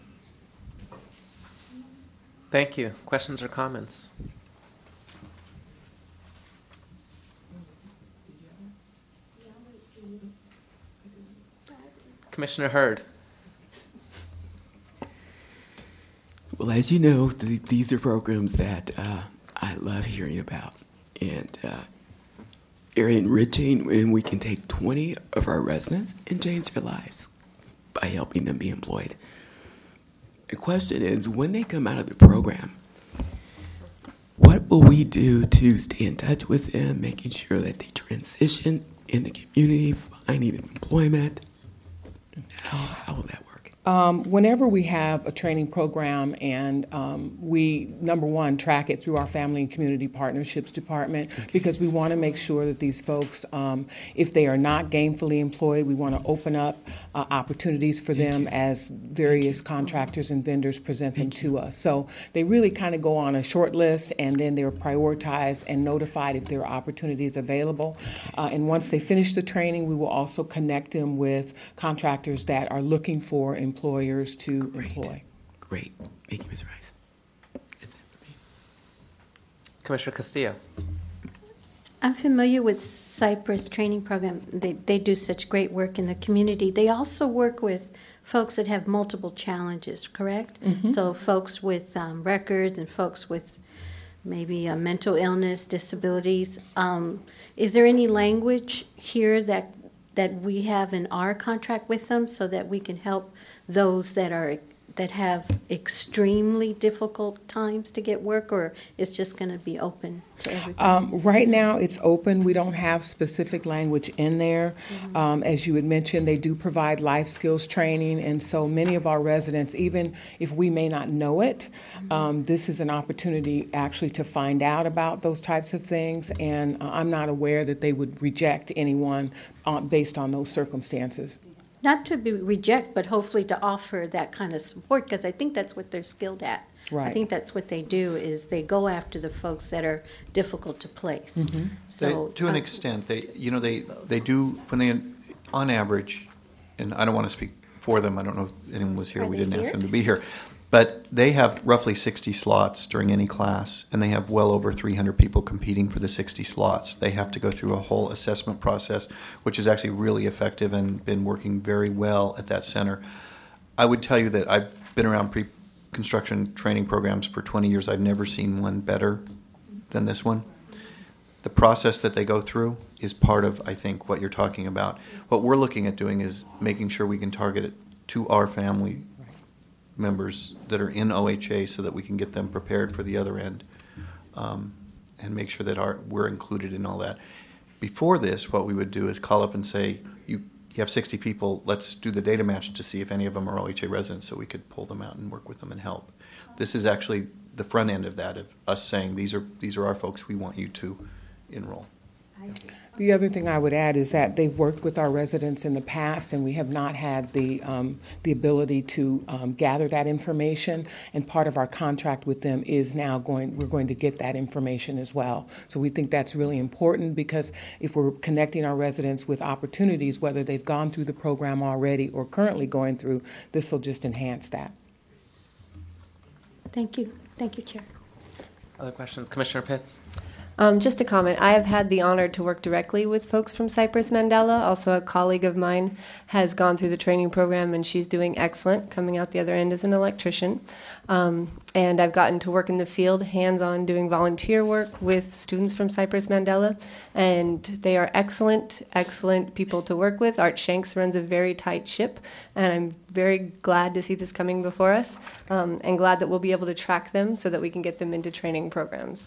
Thank you. Questions or comments? Commissioner Hurd. Well, as you know, th- these are programs that uh, I love hearing about and uh, very enriching when we can take twenty of our residents and change their lives by helping them be employed. The question is, when they come out of the program, what will we do to stay in touch with them, making sure that they transition in the community, finding employment? How, how will that work? Um, whenever we have a training program, and um, we, number one, track it through our Family and Community Partnerships Department, okay, because we want to make sure that these folks, um, if they are not gainfully employed, we want to open up uh, opportunities for Thank them you. as various contractors and vendors present Thank them you. to us. So they really kind of go on a short list, and then they're prioritized and notified if there are opportunities available. Uh, and once they finish the training, we will also connect them with contractors that are looking for employees. employers to Great. employ. Great. Thank you, Miz Rice. Commissioner Castillo. I'm familiar with Cypress Training Program. They, they do such great work in the community. They also work with folks that have multiple challenges, correct? Mm-hmm. So folks with um, records and folks with maybe a mental illness, disabilities. Um, is there any language here that that we have in our contract with them so that we can help those that are that have extremely difficult times to get work, or it's just going to be open to everybody? Um, right now, it's open. We don't have specific language in there. Mm-hmm. Um, as you had mentioned, they do provide life skills training, and so many of our residents, even if we may not know it, mm-hmm. um, this is an opportunity actually to find out about those types of things, and uh, I'm not aware that they would reject anyone uh, based on those circumstances. Not to be reject, but hopefully to offer that kind of support, because I think that's what they're skilled at. I Right. think that's what they do, is they go after the folks that are difficult to place. Mhm. So They- to an uh, extent, they, you know, they, they do, when they, on average, and I don't want to speak for them, I don't know if anyone was here, Are we they didn't ask here? them to be here, but they have roughly sixty slots during any class, and they have well over three hundred people competing for the sixty slots. They have to go through a whole assessment process, which is actually really effective and been working very well at that center. I would tell you that I've been around pre-construction training programs for twenty years. I've never seen one better than this one. The process that they go through is part of, I think, what you're talking about. What we're looking at doing is making sure we can target it to our family members that are in O H A so that we can get them prepared for the other end, um, and make sure that our, we're included in all that. Before this, what we would do is call up and say, you, you have sixty people, let's do the data match to see if any of them are O H A residents so we could pull them out and work with them and help. This is actually the front end of that, of us saying, these are, these are our folks, we want you to enroll. The other thing I would add is that they've worked with our residents in the past, and we have not had the um, the ability to um, gather that information. And part of our contract with them is now going, we're going to get that information as well. So we think that's really important, because if we're connecting our residents with opportunities, whether they've gone through the program already or currently going through, this will just enhance that. Thank you. Thank you, Chair. Other questions? Commissioner Pitts? Um, just a comment. I have had the honor to work directly with folks from Cypress Mandela. Also, a colleague of mine has gone through the training program, and she's doing excellent, coming out the other end as an electrician. Um, and I've gotten to work in the field, hands-on, doing volunteer work with students from Cypress Mandela. And they are excellent, excellent people to work with. Art Shanks runs a very tight ship, and I'm very glad to see this coming before us, um, and glad that we'll be able to track them so that we can get them into training programs.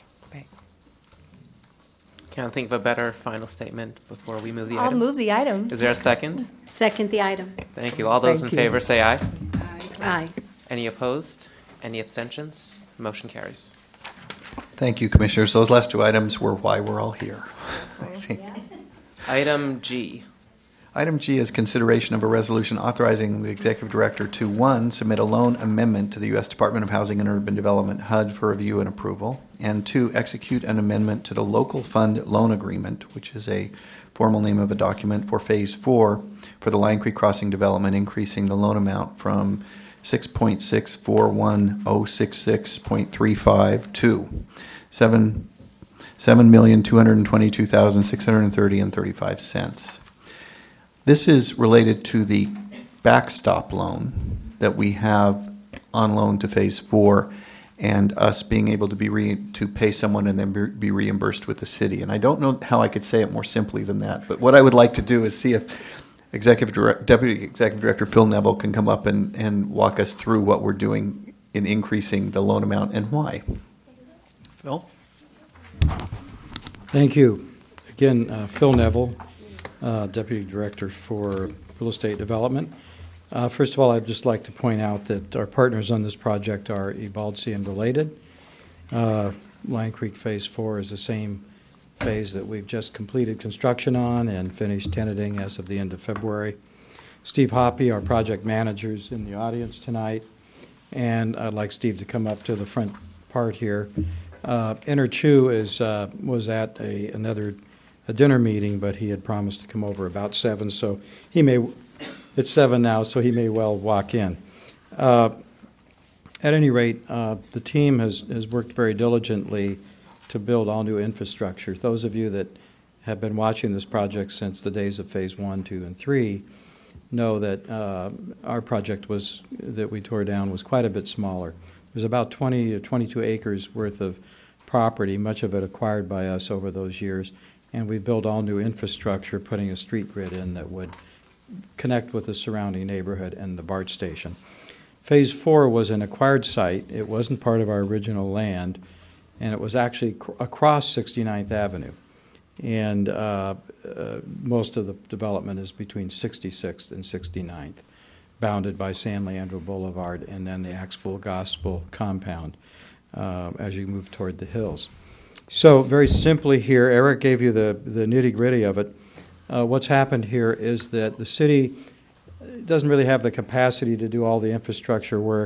Can't think of a better final statement before we move the I'll item. move the item. Is there a second? Second the item. Thank you. All those Thank in you. favor say aye. Aye. Any opposed? Any abstentions? Motion carries. Thank you, Commissioners. Those last two items were why we're all here, I think. Item G. Item G is consideration of a resolution authorizing the Executive Director to, one, submit a loan amendment to the U S Department of Housing and Urban Development, H U D, for review and approval, and two, execute an amendment to the Local Fund Loan Agreement, which is a formal name of a document for Phase four for the Lion Creek Crossing development, increasing the loan amount from six point six four one zero six six point three five to seven million two hundred twenty-two thousand six hundred thirty and thirty-five cents. This is related to the backstop loan that we have on loan to Phase Four, and us being able to be re- to pay someone and then be, be reimbursed with the city. And I don't know how I could say it more simply than that. But what I would like to do is see if Executive Direct, Deputy Executive Director Phil Neville can come up and, and walk us through what we're doing in increasing the loan amount and why. Phil? Thank you. Again, uh, Phil Neville, uh, Deputy Director for Real Estate Development. Uh, first of all, I'd just like to point out that our partners on this project are Ebaldsey and Related. Uh, Lion Creek Phase four is the same phase that we've just completed construction on and finished tenanting as of the end of February. Steve Hoppy, our project manager, is in the audience tonight, and I'd like Steve to come up to the front part here. Uh, Enter Chu is, uh, was at a, another a dinner meeting, but he had promised to come over about seven, so he may, it's seven now, so he may well walk in. Uh, at any rate, uh, the team has, has worked very diligently to build all new infrastructure. Those of you that have been watching this project since the days of Phase one, two, and three know that uh, our project was, that we tore down was quite a bit smaller. There's about twenty to twenty-two acres worth of property, much of it acquired by us over those years, and we built all new infrastructure, putting a street grid in that would connect with the surrounding neighborhood and the BART station. Phase four was an acquired site. It wasn't part of our original land, and it was actually cr- across sixty-ninth Avenue. And uh, uh, most of the development is between sixty-sixth and sixty-ninth, bounded by San Leandro Boulevard and then the Acts Full Gospel compound uh, as you move toward the hills. So very simply here, Eric gave you the, the nitty-gritty of it. Uh, what's happened here is that the city doesn't really have the capacity to do all the infrastructure work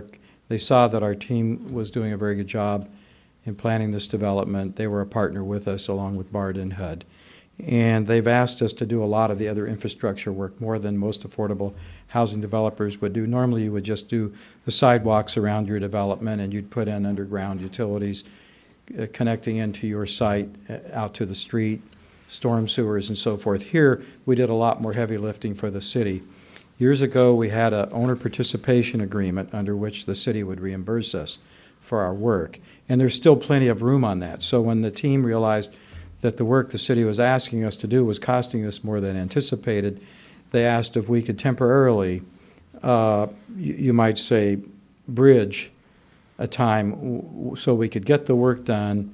They saw that our team was doing a very good job in planning this development. They were a partner with us along with BART and H U D. And they've asked us to do a lot of the other infrastructure work, more than most affordable housing developers would do. Normally you would just do the sidewalks around your development and you'd put in underground utilities uh, connecting into your site uh, out to the street, storm sewers and so forth. Here we did a lot more heavy lifting for the city. Years ago we had an owner participation agreement under which the city would reimburse us for our work. And there's still plenty of room on that. So when the team realized that the work the city was asking us to do was costing us more than anticipated, they asked if we could temporarily, uh, you, you might say, bridge a time w- w- so we could get the work done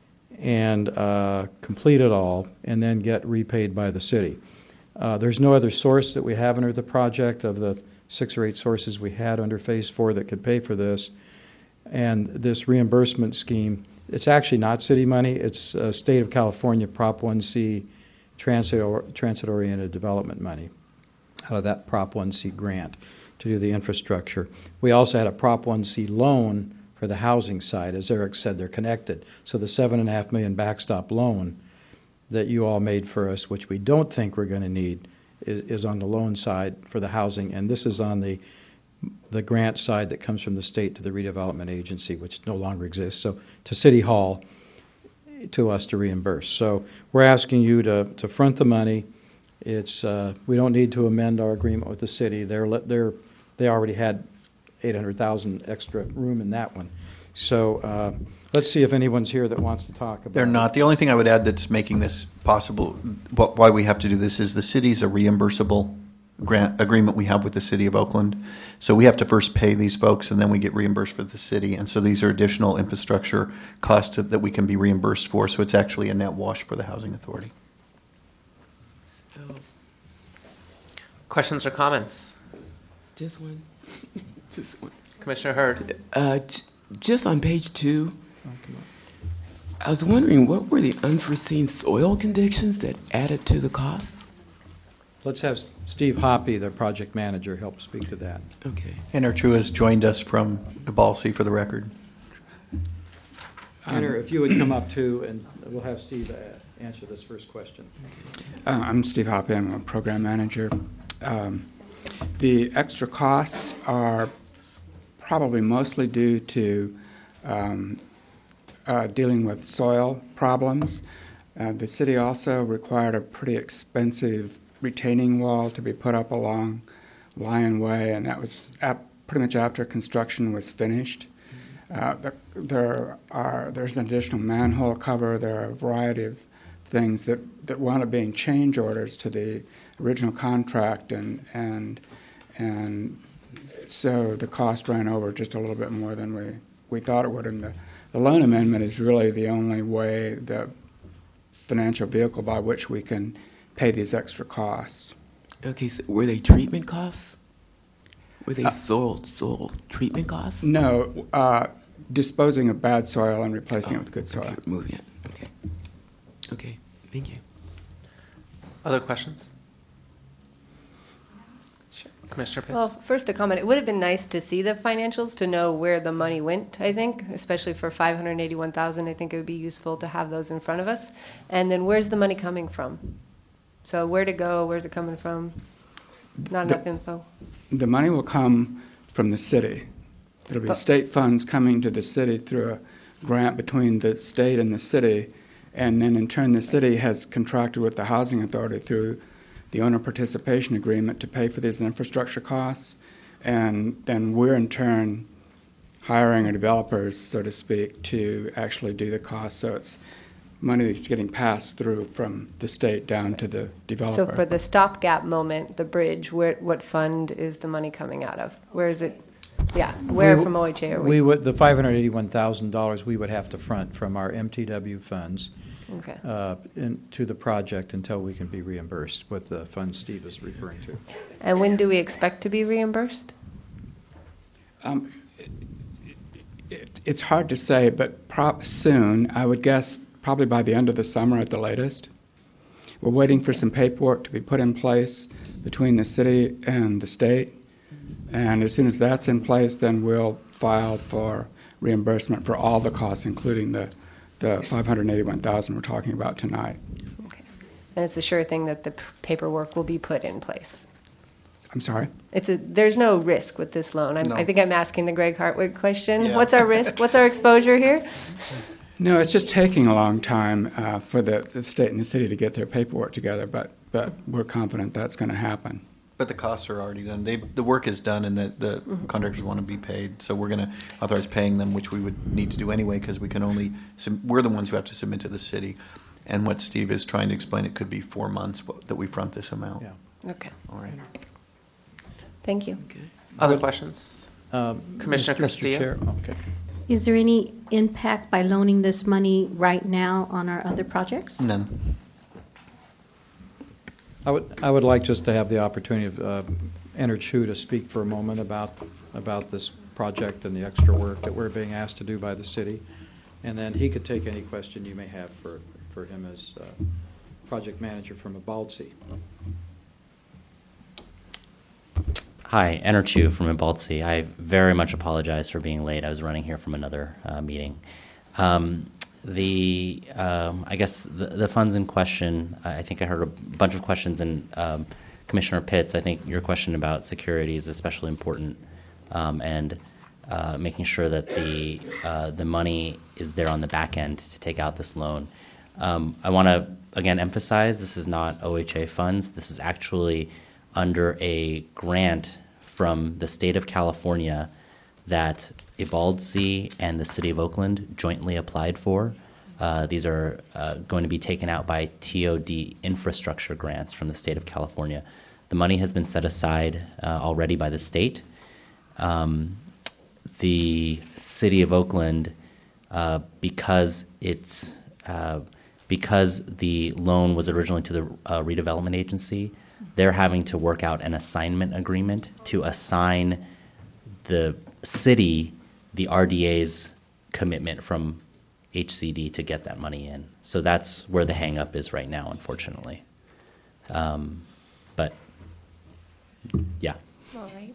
and uh, complete it all and then get repaid by the city. Uh, there's no other source that we have under the project of the six or eight sources we had under Phase four that could pay for this. And this reimbursement scheme, it's actually not city money. It's uh, State of California Prop one C transit or, transit-oriented development money out of that Prop one C grant to do the infrastructure. We also had a Prop one C loan for the housing side. As Eric said, they're connected. So the seven and a half million backstop loan that you all made for us, which we don't think we're going to need, is, is on the loan side for the housing, and this is on the the grant side that comes from the state to the redevelopment agency, which no longer exists, so to City Hall, to us to reimburse. So we're asking you to, to front the money. It's uh, we don't need to amend our agreement with the city. They're they're they already had eight hundred thousand extra room in that one. So uh, let's see if anyone's here that wants to talk about. They're not. The only thing I would add that's making this possible, what, why we have to do this, is the city's a reimbursable grant agreement we have with the city of Oakland. So we have to first pay these folks and then we get reimbursed for the city. And so these are additional infrastructure costs to, that we can be reimbursed for. So it's actually a net wash for the housing authority. So, Questions or comments? just one. Just one. Commissioner Hurd. Uh, j- just on page two, I was wondering what were the unforeseen soil conditions that added to the cost? Let's have Steve Hoppy, the project manager, help speak to that. Okay. Henner True has joined us from the Balsey for the record. Henner, if you would come up too, and we'll have Steve uh, answer this first question. Uh, I'm Steve Hoppy. I'm a program manager. Um, the extra costs are probably mostly due to um, uh, dealing with soil problems. Uh, the city also required a pretty expensive retaining wall to be put up along Lion Way, and that was ap- pretty much after construction was finished. Uh, the, there are there's an additional manhole cover. There are a variety of things that, that wound up being change orders to the original contract, and and and so the cost ran over just a little bit more than we, we thought it would. And the, the loan amendment is really the only way, the financial vehicle by which we can pay these extra costs. Okay, so were they treatment costs? Were they Uh, soil soil treatment costs? No, uh, disposing of bad soil and replacing Oh, it with good soil. Okay, moving it. Okay. Okay, thank you. Other questions? Sure. Commissioner Pitts. Well, first a comment. It would have been nice to see the financials to know where the money went, I think, especially for five hundred eighty-one thousand dollars. I think it would be useful to have those in front of us. And then where's the money coming from? So where to go, where's it coming from? Not enough info. The money will come from the city. It'll be But- state funds coming to the city through a grant between the state and the city, and then in turn the city has contracted with the housing authority through the owner participation agreement to pay for these infrastructure costs, and then we're in turn hiring a developers, so to speak, to actually do the costs. So it's money that's getting passed through from the state down to the developer. So for the stopgap moment, the bridge, where, what fund is the money coming out of? Where is it? Yeah, where We- from O H A are we? We would, the five hundred eighty-one thousand dollars we would have to front from our M T W funds Okay. uh, in, to the project until we can be reimbursed with the funds Steve is referring to. And when do we expect to be reimbursed? Um, it, it's hard to say, but pro- soon, I would guess probably by the end of the summer at the latest. We're waiting for some paperwork to be put in place between the city and the state And as soon as that's in place, then we'll file for reimbursement for all the costs, including the, the five hundred eighty-one thousand dollars we're talking about tonight. And it's a sure thing that the p- paperwork will be put in place. I'm sorry? It's a, there's no risk with this loan. I'm, No. I think I'm asking the Greg Hartwig question. Yeah. What's our risk? What's our exposure here? No, it's just taking a long time uh, for the, the state and the city to get their paperwork together, but, but we're confident that's going to happen. But the costs are already done. They, the work is done, and the, the contractors want to be paid. So we're going to authorize paying them, which we would need to do anyway, because we can only, sub- we're the ones who have to submit to the city. And what Steve is trying to explain, it could be four months that we front this amount. Yeah. Okay. All right. Thank you. Other questions? Um, Commissioner Mister Castillo? Chair? Oh, okay. Is there any impact by loaning this money right now on our other projects? None. I would, I would like just to have the opportunity of uh, Enter Chu to speak for a moment about, about this project and the extra work that we're being asked to do by the city. And then he could take any question you may have for, for him as uh, project manager from Ibaltsi. Hi, Enter Chu from Ibaltsi. I very much apologize for being late. I was running here from another uh, meeting. Um, the, um, I guess the, the funds in question, I think I heard a bunch of questions, and um, Commissioner Pitts, I think your question about security is especially important, um, and uh, making sure that the uh, the money is there on the back end to take out this loan. Um, I want to again emphasize this is not O H A funds. This is actually under a grant from the state of California that Ibaltsi and the city of Oakland jointly applied for. Uh, these are uh, going to be taken out by T O D infrastructure grants from the state of California. The money has been set aside uh, already by the state. Um, the city of Oakland, uh, because it's uh, because the loan was originally to the uh, redevelopment agency, they're having to work out an assignment agreement to assign the city the R D A's commitment from H C D to get that money in. So that's where the hang up is right now, unfortunately. Um, but yeah. All right.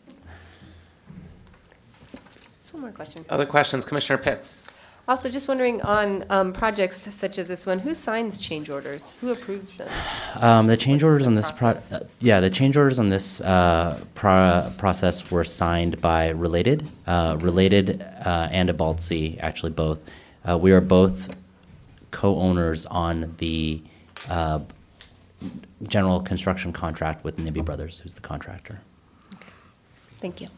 Just one more question. Other questions? Commissioner Pitts? Also, just wondering on um, projects such as this one, who signs change orders? Who approves them? Um, the change orders on this pro- uh, yeah, the change orders on this uh, pro- process were signed by Related, uh, Related uh, and Ibaltsi, actually both. Uh, we are both co-owners on the uh, general construction contract with Nibby Brothers, who's the contractor. Thank you.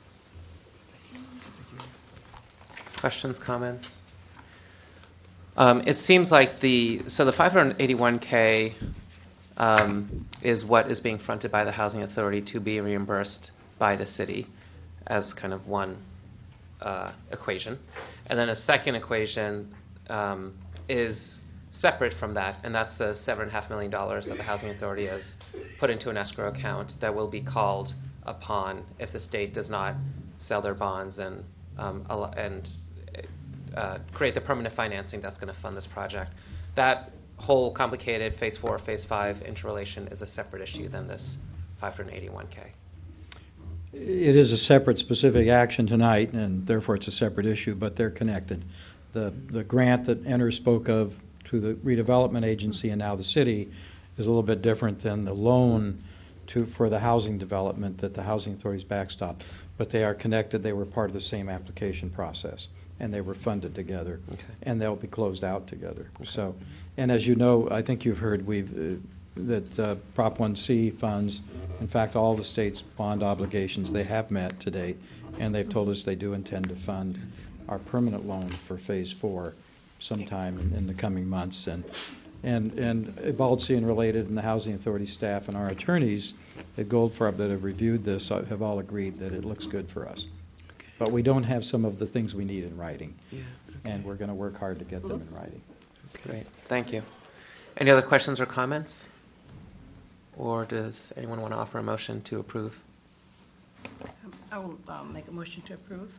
Questions, comments? Um, it seems like the, so the five hundred eighty-one K um, is what is being fronted by the Housing Authority to be reimbursed by the city as kind of one uh, equation. And then a second equation um, is separate from that, and that's the seven and a half million dollars that the Housing Authority has put into an escrow account that will be called upon if the state does not sell their bonds and um, al- and uh, create the permanent financing that's going to fund this project. That whole complicated phase four, phase five interrelation is a separate issue than this five hundred eighty-one K. It is a separate specific action tonight, and therefore it's a separate issue, but they're connected. The the grant that Enter spoke of to the redevelopment agency and now the city is a little bit different than the loan to for the housing development that the housing authorities backstopped. But they are connected. They were part of the same application process, and they were funded together, okay. and they'll be closed out together. Okay. So, and as you know, I think you've heard we've uh, that uh, Prop one C funds, in fact, all the state's bond obligations they have met to date, and they've told us they do intend to fund our permanent loan for Phase Four sometime in, in the coming months. And and and Ibaltsi and Related and the Housing Authority staff and our attorneys at Goldfarb that have reviewed this have all agreed that it looks good for us. Okay. But we don't have some of the things we need in writing, yeah, okay. and we're going to work hard to get them in writing. Great, thank you. Any other questions or comments? Or does anyone want to offer a motion to approve? I will um, make a motion to approve.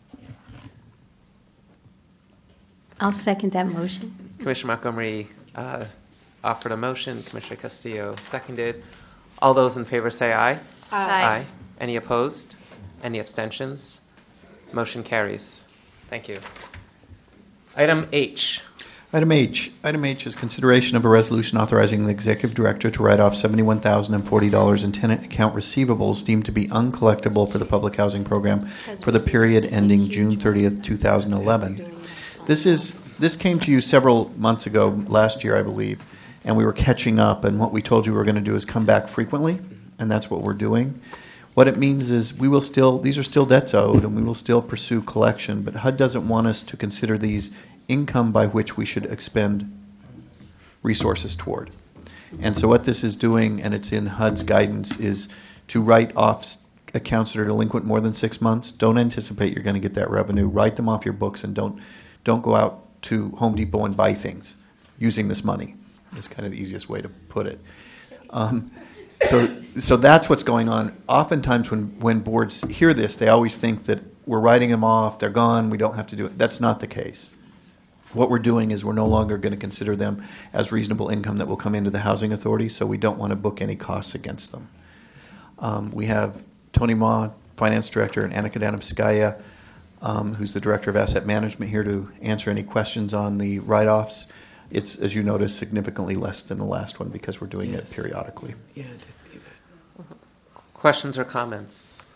I'll second that motion. Commissioner Montgomery uh, offered a motion. Commissioner Castillo seconded. All those in favor say aye. Aye. Aye. Any opposed? Any abstentions? Motion carries. Thank you. Item H. Item H. Item H is consideration of a resolution authorizing the executive director to write off seventy-one thousand forty dollars in tenant account receivables deemed to be uncollectible for the public housing program for the period ending June thirtieth, two thousand eleven. This is this came to you several months ago, last year, I believe, and we were catching up. And what we told you we were going to do is come back frequently, and that's what we're doing. What it means is we will still these are still debts owed, and we will still pursue collection. But H U D doesn't want us to consider these income by which we should expend resources toward. And so what this is doing, and it's in H U D's guidance, is to write off accounts that are delinquent more than six months. Don't anticipate you're going to get that revenue. Write them off your books, and don't don't go out to Home Depot and buy things using this money. That's kind of the easiest way to put it. Um, so so that's what's going on. Oftentimes when, when boards hear this, they always think that we're writing them off, they're gone, we don't have to do it. That's not the case. What we're doing is we're no longer going to consider them as reasonable income that will come into the Housing Authority, so we don't want to book any costs against them. Um, we have Tony Ma, Finance Director, and Annika Danowskaya, um, who's the Director of Asset Management, here to answer any questions on the write-offs. It's, as you notice, significantly less than the last one because we're doing yes. it periodically. Yeah, I did see that. Questions or comments?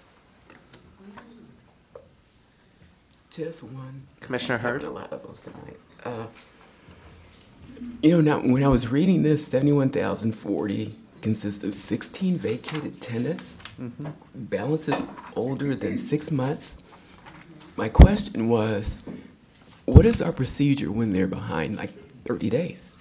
Just one. Commissioner Hurd? A lot of those tonight. Uh, you know, now when I was reading this, seventy-one thousand forty consists of sixteen vacated tenants, mm-hmm. balances older than six months. My question was, what is our procedure when they're behind like thirty days?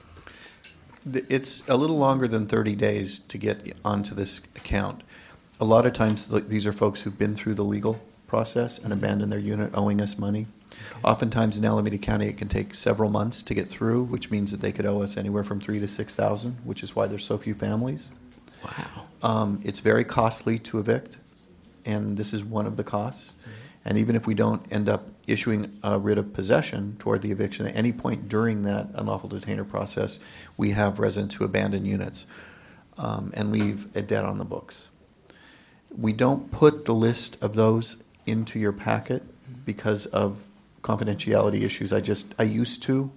It's a little longer than thirty days to get onto this account. A lot of times these are folks who've been through the legal process and abandoned their unit owing us money. Okay. Oftentimes in Alameda County it can take several months to get through, which means that they could owe us anywhere from three to six thousand, which is why there's so few families. Wow. Um, it's very costly to evict, and this is one of the costs. Mm-hmm. And even if we don't end up issuing a writ of possession toward the eviction at any point during that unlawful detainer process, we have residents who abandon units um, and leave a debt on the books. We don't put the list of those into your packet because of confidentiality issues. I just, I used to.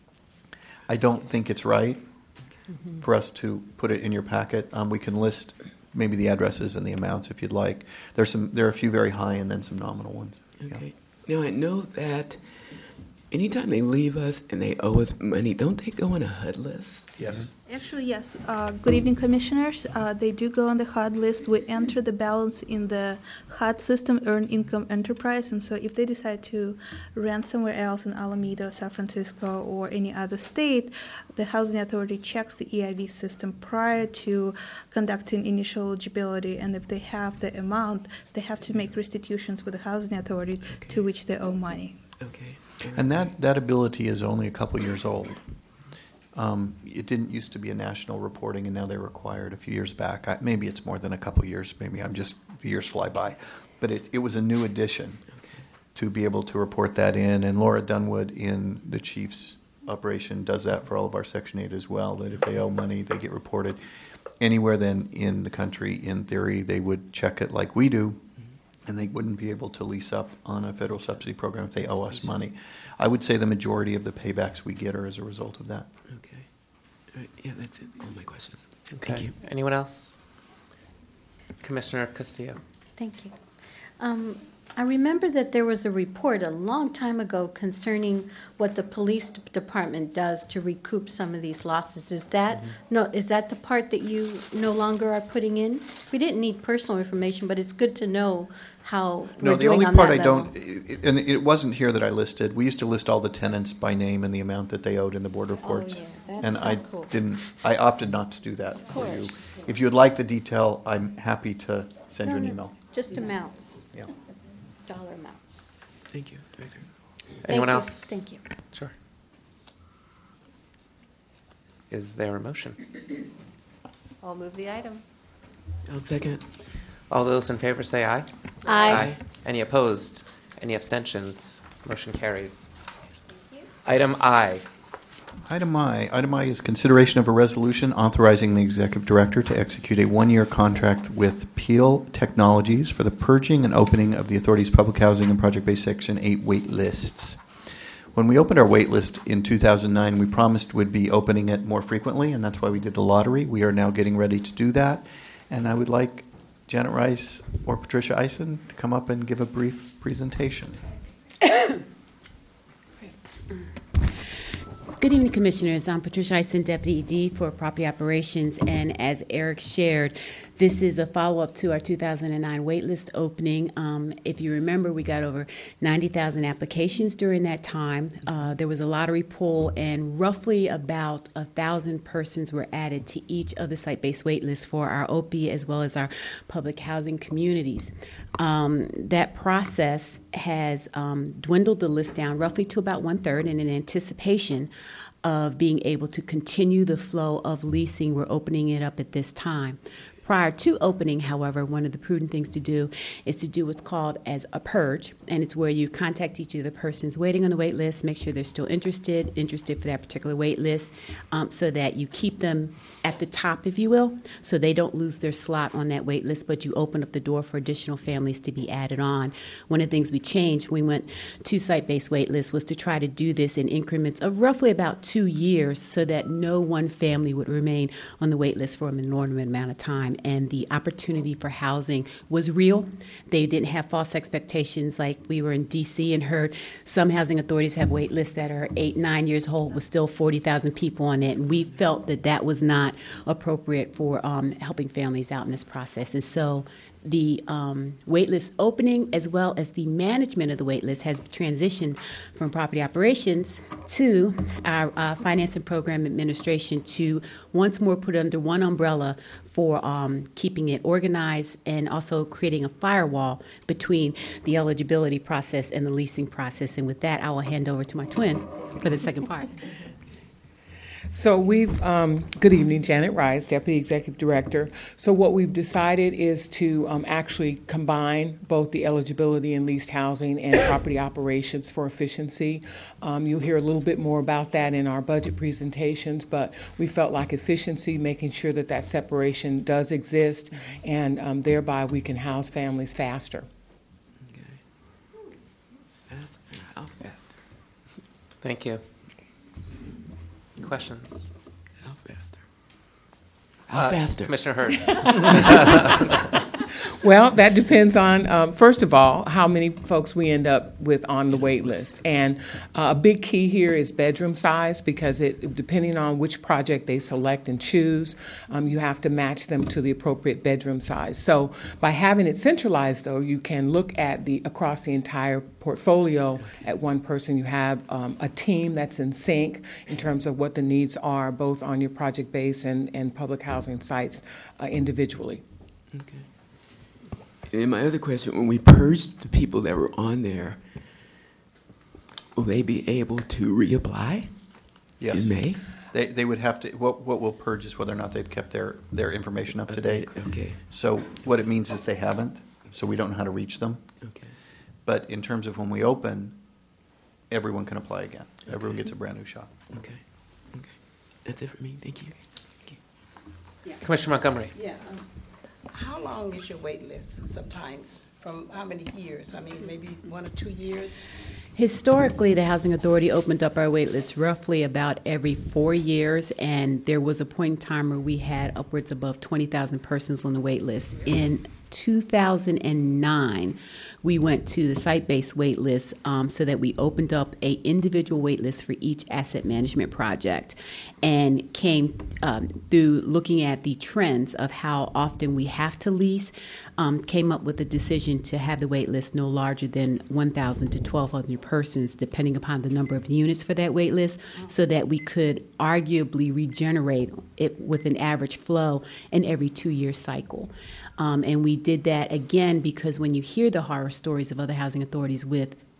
I don't think it's right mm-hmm. for us to put it in your packet. Um, we can list maybe the addresses and the amounts if you'd like. There's some, there are a few very high and then some nominal ones. Okay. Yeah. Now I know that anytime they leave us and they owe us money, don't they go on a H U D list? Yes. Actually, yes. Uh, good evening, commissioners. Uh, they do go on the H U D list. We enter the balance in the H U D system, Earned Income Enterprise, and so if they decide to rent somewhere else in Alameda, San Francisco, or any other state, the Housing Authority checks the E I V system prior to conducting initial eligibility, and if they have the amount, they have to make restitutions with the Housing Authority okay. to which they owe money. Okay. And that, that ability is only a couple years old. Um, it didn't used to be a national reporting, and now they're required a few years back. I, maybe it's more than a couple years. Maybe I'm just, the years fly by. But it, it was a new addition okay. to be able to report that in. And Laura Dunwood in the Chief's operation does that for all of our Section eight as well, that if they owe money, they get reported. Anywhere then in the country, in theory, they would check it like we do, and they wouldn't be able to lease up on a federal subsidy program if they owe us money. I would say the majority of the paybacks we get are as a result of that. Okay. All right. Yeah, that's it. All my questions. Okay. Thank you. Anyone else? Commissioner Castillo. Thank you. Um, I remember that there was a report a long time ago concerning what the police department does to recoup some of these losses. Is that mm-hmm. no? Is that the part that you no longer are putting in? We didn't need personal information, but it's good to know how no, we're the doing only on part that I level. don't, it, and it wasn't here that I listed. We used to list all the tenants by name and the amount that they owed in the board reports. Oh, yeah. That's and not I cool. didn't. I opted not to do that Of for you. course. If you would like the detail, I'm happy to send No, you an no, email. Just amounts. Yeah. Dollar amounts. Thank you, Director. Anyone Thank you. else? Thank you. Sure. Is there a motion? I'll move the item. I'll second. All those in favor say aye. Aye. Aye. Any opposed? Any abstentions? Motion carries. Item I. Item I. Item I is consideration of a resolution authorizing the executive director to execute a one-year contract with Peel Technologies for the purging and opening of the authority's public housing and project-based Section eight wait lists. When we opened our wait list in two thousand nine, we promised we'd be opening it more frequently, and that's why we did the lottery. We are now getting ready to do that, and I would like Janet Rice or Patricia Eisen to come up and give a brief presentation. Good evening, Commissioners. I'm Patricia Eisen, Deputy E D for Property Operations, and as Eric shared, this is a follow-up to our two thousand nine waitlist opening. Um, if you remember, we got over ninety thousand applications during that time. Uh, there was a lottery pool, and roughly about one thousand persons were added to each of the site-based waitlists for our O P as well as our public housing communities. Um, that process has um, dwindled the list down roughly to about one-third, and in anticipation of being able to continue the flow of leasing, we're opening it up at this time. Prior to opening, however, one of the prudent things to do is to do what's called as a purge, and it's where you contact each of the persons waiting on the wait list, make sure they're still interested, interested for that particular wait list, um, so that you keep them at the top, if you will, so they don't lose their slot on that wait list, but you open up the door for additional families to be added on. One of the things we changed when we went to site-based wait lists was to try to do this in increments of roughly about two years so that no one family would remain on the wait list for an inordinate amount of time. And the opportunity for housing was real. They didn't have false expectations like we were in D C and heard some housing authorities have wait lists that are eight, nine years old with still forty thousand people on it. And we felt that that was not appropriate for um, helping families out in this process. And so the um, waitlist opening as well as the management of the waitlist has transitioned from property operations to our uh, finance and program administration to once more put under one umbrella for um, keeping it organized and also creating a firewall between the eligibility process and the leasing process. And with that, I will hand over to my twin for the second part. So we've, um, good evening, Janet Rice, Deputy Executive Director. So what we've decided is to um, actually combine both the eligibility and leased housing and property operations for efficiency. Um, you'll hear a little bit more about that in our budget presentations, but we felt like efficiency, making sure that that separation does exist, and um, thereby we can house families faster. How faster? Thank you. Questions? How faster? How Uh, faster? Commissioner Hurd. Well, that depends on, um, first of all, how many folks we end up with on the wait list. And uh, a big key here is bedroom size, because it, depending on which project they select and choose, um, you have to match them to the appropriate bedroom size. So by having it centralized, though, you can look at the across the entire portfolio at one person. You have um, a team that's in sync in terms of what the needs are, both on your project base and, and public housing sites uh, individually. Okay. And then my other question, when we purge the people that were on there, will they be able to reapply Yes. in May? They, they would have to, what, what we'll purge is whether or not they've kept their, their information up to date. Okay. So what it means is they haven't, so we don't know how to reach them. Okay. But in terms of when we open, everyone can apply again. Everyone gets a brand new shot. Okay. Okay. That's it for me. Thank you. Commissioner Montgomery. Yeah. um, How long is your wait list sometimes? From how many years? I mean, maybe one or two years? Historically, the Housing Authority opened up our wait list roughly about every four years, and there was a point in time where we had upwards above twenty thousand persons on the wait list. In two thousand nine, we went to the site-based wait list um, so that we opened up a individual wait list for each asset management project, and came um, through looking at the trends of how often we have to lease, um, came up with a decision to have the wait list no larger than one thousand to twelve hundred persons, depending upon the number of units for that wait list, so that we could arguably regenerate it with an average flow in every two-year cycle. Um, and we did that again because when you hear the horror stories of other housing authorities with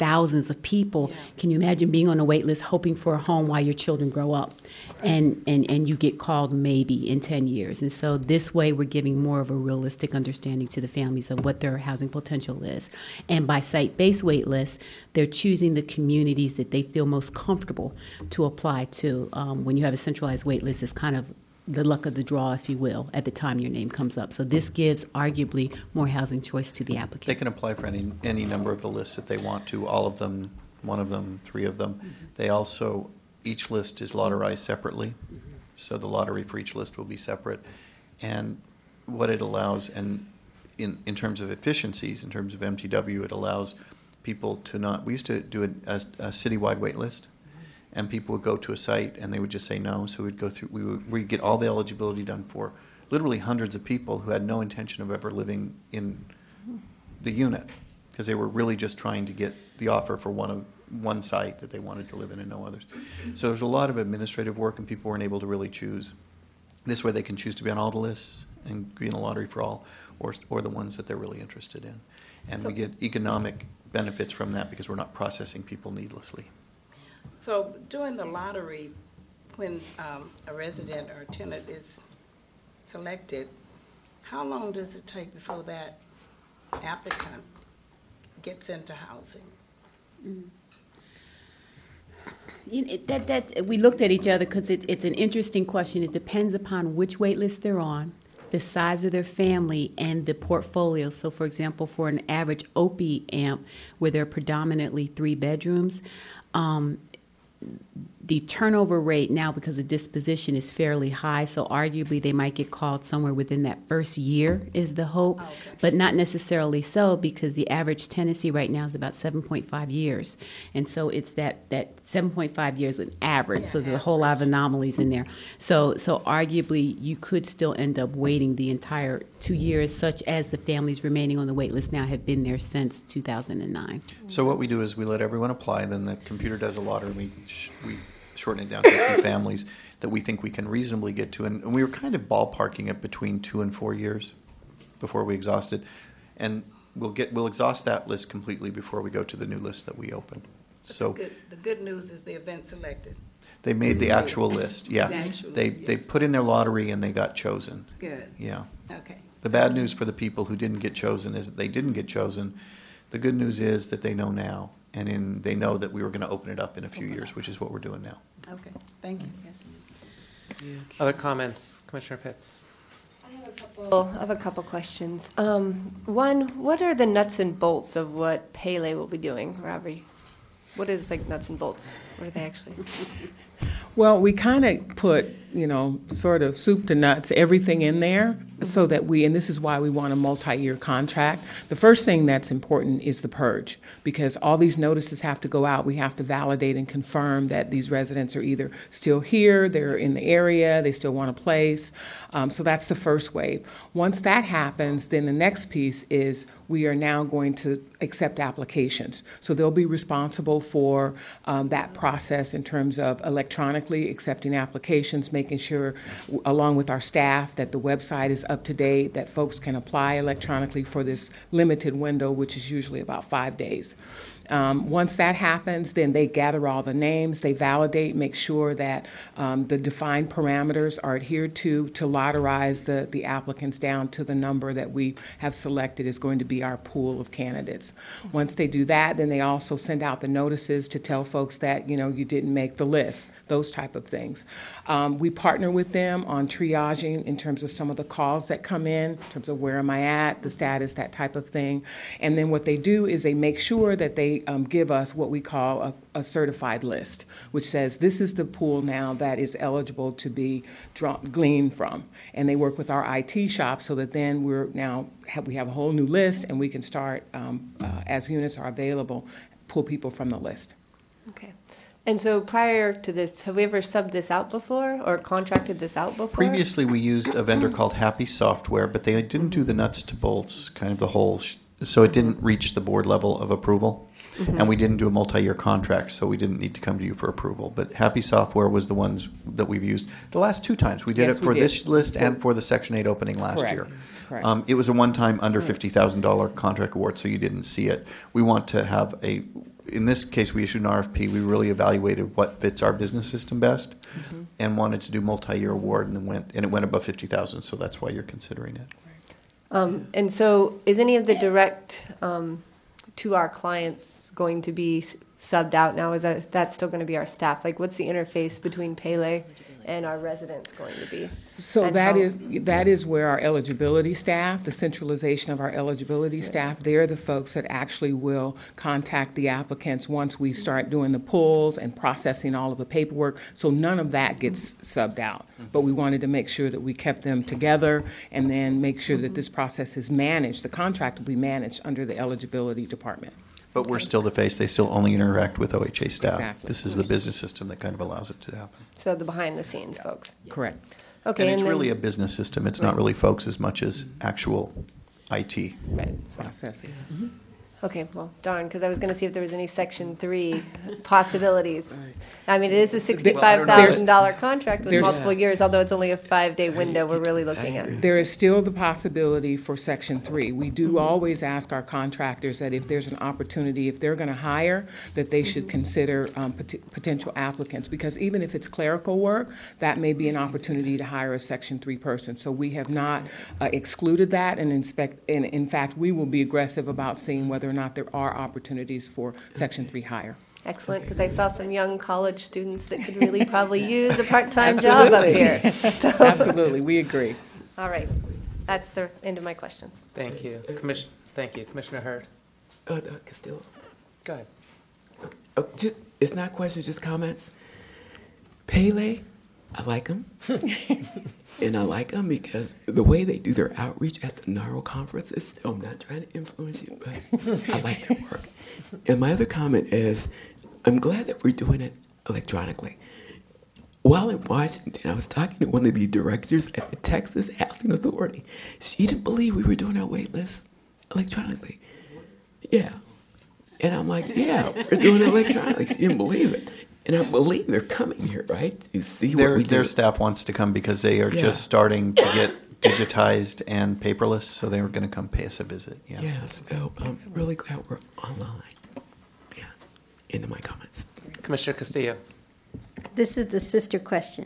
thousands of people. Yeah. Can you imagine being on a wait list hoping for a home while your children grow up? And, and, and you get called maybe in ten years. And so this way we're giving more of a realistic understanding to the families of what their housing potential is. And by site-based wait lists, they're choosing the communities that they feel most comfortable to apply to. Um, when you have a centralized wait list, it's kind of the luck of the draw, if you will, at the time your name comes up. So this gives arguably more housing choice to the applicant. They can apply for any, any number of the lists that they want to, all of them, one of them, three of them. Mm-hmm. They also, each list is lotterized separately, mm-hmm. so the lottery for each list will be separate. And what it allows, and in, in terms of efficiencies, in terms of M T W, it allows people to not, we used to do a, a, a citywide wait list, and people would go to a site and they would just say no, so we'd go through, we would we'd get all the eligibility done for literally hundreds of people who had no intention of ever living in the unit, because they were really just trying to get the offer for one of one site that they wanted to live in and no others. So there's a lot of administrative work, and people weren't able to really choose. This way they can choose to be on all the lists and be in a lottery for all, or or the ones that they're really interested in. And so we get economic benefits from that because we're not processing people needlessly. So during the lottery, when um, a resident or a tenant is selected, how long does it take before that applicant gets into housing? Mm-hmm. You know, that, that, we looked at each other because it, it's an interesting question. It depends upon which wait list they're on, the size of their family, and the portfolio. So, for example, for an average O P I A M P, where there are predominantly three bedrooms, um, the turnover rate now, because of disposition, is fairly high, so arguably they might get called somewhere within that first year is the hope, oh, okay. But not necessarily so, because the average tenancy right now is about seven point five years, and so it's that, that seven point five years an average, yeah, so there's a whole lot of anomalies in there. So, so arguably you could still end up waiting the entire two years, such as the families remaining on the wait list now have been there since two thousand nine. So what we do is we let everyone apply, then the computer does a lottery, we, we shorten it down to a few families that we think we can reasonably get to. And, and we were kind of ballparking it between two and four years before we exhausted. And we'll get we'll exhaust that list completely before we go to the new list that we open. But so the good, the good news is they've been selected. They made the actual list, yeah. The actual, they yes. they put in their lottery and they got chosen. Good. Yeah. Okay. The bad news for the people who didn't get chosen is that they didn't get chosen. The good news is that they know now, and in, they know that we were going to open it up in a few years, which is what we're doing now. Okay, thank you. Yes. Other comments, Commissioner Pitts? I have a couple, I have a couple questions. Um, one, what are the nuts and bolts of what Pele will be doing, Robbie? What is like nuts and bolts? What are they actually? Well, we kind of put, you know, sort of soup to nuts, everything in there, so that we, and this is why we want a multi-year contract. The first thing that's important is the purge, because all these notices have to go out. We have to validate and confirm that these residents are either still here, they're in the area, they still want a place. Um, so that's the first wave. Once that happens, then the next piece is we are now going to accept applications. So they'll be responsible for um, that process in terms of electronically accepting applications, making sure, w- along with our staff, that the website is up to date, that folks can apply electronically for this limited window, which is usually about five days. Um, once that happens, then they gather all the names, they validate, make sure that um, the defined parameters are adhered to, to lotterize the, the applicants down to the number that we have selected is going to be our pool of candidates. Once they do that, then they also send out the notices to tell folks that, you know, you didn't make the list, those type of things. Um, we partner with them on triaging in terms of some of the calls that come in, in terms of where am I at, the status, that type of thing. And then what they do is they make sure that they Um, give us what we call a, a certified list, which says this is the pool now that is eligible to be draw, gleaned from. And they work with our I T shop so that then we're now have, we have a whole new list, and we can start um, uh, as units are available, pull people from the list. Okay. And so prior to this, have we ever subbed this out before or contracted this out before? Previously, we used a vendor called Happy Software, but they didn't do the nuts to bolts, kind of the whole, sh- so it didn't reach the board level of approval. Mm-hmm. And we didn't do a multi-year contract, so we didn't need to come to you for approval. But Happy Software was the ones that we've used the last two times. We did yes, it for did. this list and for the Section eight opening last Correct. year. Correct. Um, it was a one-time under fifty thousand dollars contract award, so you didn't see it. We want to have a in this case, we issued an R F P. We really evaluated what fits our business system best, Mhm. and wanted to do multi-year award, and then went and it went above fifty thousand. So that's why you're considering it. Um, and so, is any of the direct um, to our clients going to be s- subbed out now? Is that, is that still going to be our staff? Like, what's the interface between Pele and our residents going to be? So And that how- is that is where our eligibility staff, the centralization of our eligibility staff, they're the folks that actually will contact the applicants once we start doing the pulls and processing all of the paperwork. So none of that gets subbed out. But we wanted to make sure that we kept them together and then make sure that this process is managed, the contract will be managed under the eligibility department. But we're still the face. They still only interact with O H A staff. Exactly. This is the business system that kind of allows it to happen. So the behind the scenes folks. Correct. Okay, and and it's then- really a business system. It's not Right. really folks as much as actual I T. Right. Processing. Okay, well, darn, because I was going to see if there was any Section three possibilities. I mean, it is a sixty-five thousand dollars contract with There's- multiple years, although it's only a five-day window we're really looking at. There is still the possibility for Section three. We do always ask our contractors that if there's an opportunity, if they're going to hire, that they should consider um, pot- potential applicants, because even if it's clerical work, that may be an opportunity to hire a Section three person. So we have not uh, excluded that, and inspect, and in fact, we will be aggressive about seeing whether or not there are opportunities for Section three hire. Excellent, because I saw some young college students that could really probably use a part-time job up here. So- Absolutely, we agree. All right, that's the end of my questions. Thank you. Commission, thank you. Commissioner Hurd. Uh, uh, Castillo. Go ahead. Oh, just, it's not questions, just comments. Pele, I like them. And I like them because the way they do their outreach at the NARO conferences, I'm not trying to influence you, but I like their work. And my other comment is, I'm glad that we're doing it electronically. While in Washington, I was talking to one of the directors at the Texas Housing Authority. She didn't believe we were doing our wait list electronically. Yeah. And I'm like, yeah, we're doing it electronically. She didn't believe it. And I believe they're coming here, right? To see Their, what we do. their staff wants to come because they are Yeah. just starting to get digitized and paperless, so they were going to come pay us a visit. Yeah. Yeah, so I'm really glad we're online. Yeah, into my comments. Commissioner Castillo. This is the sister question.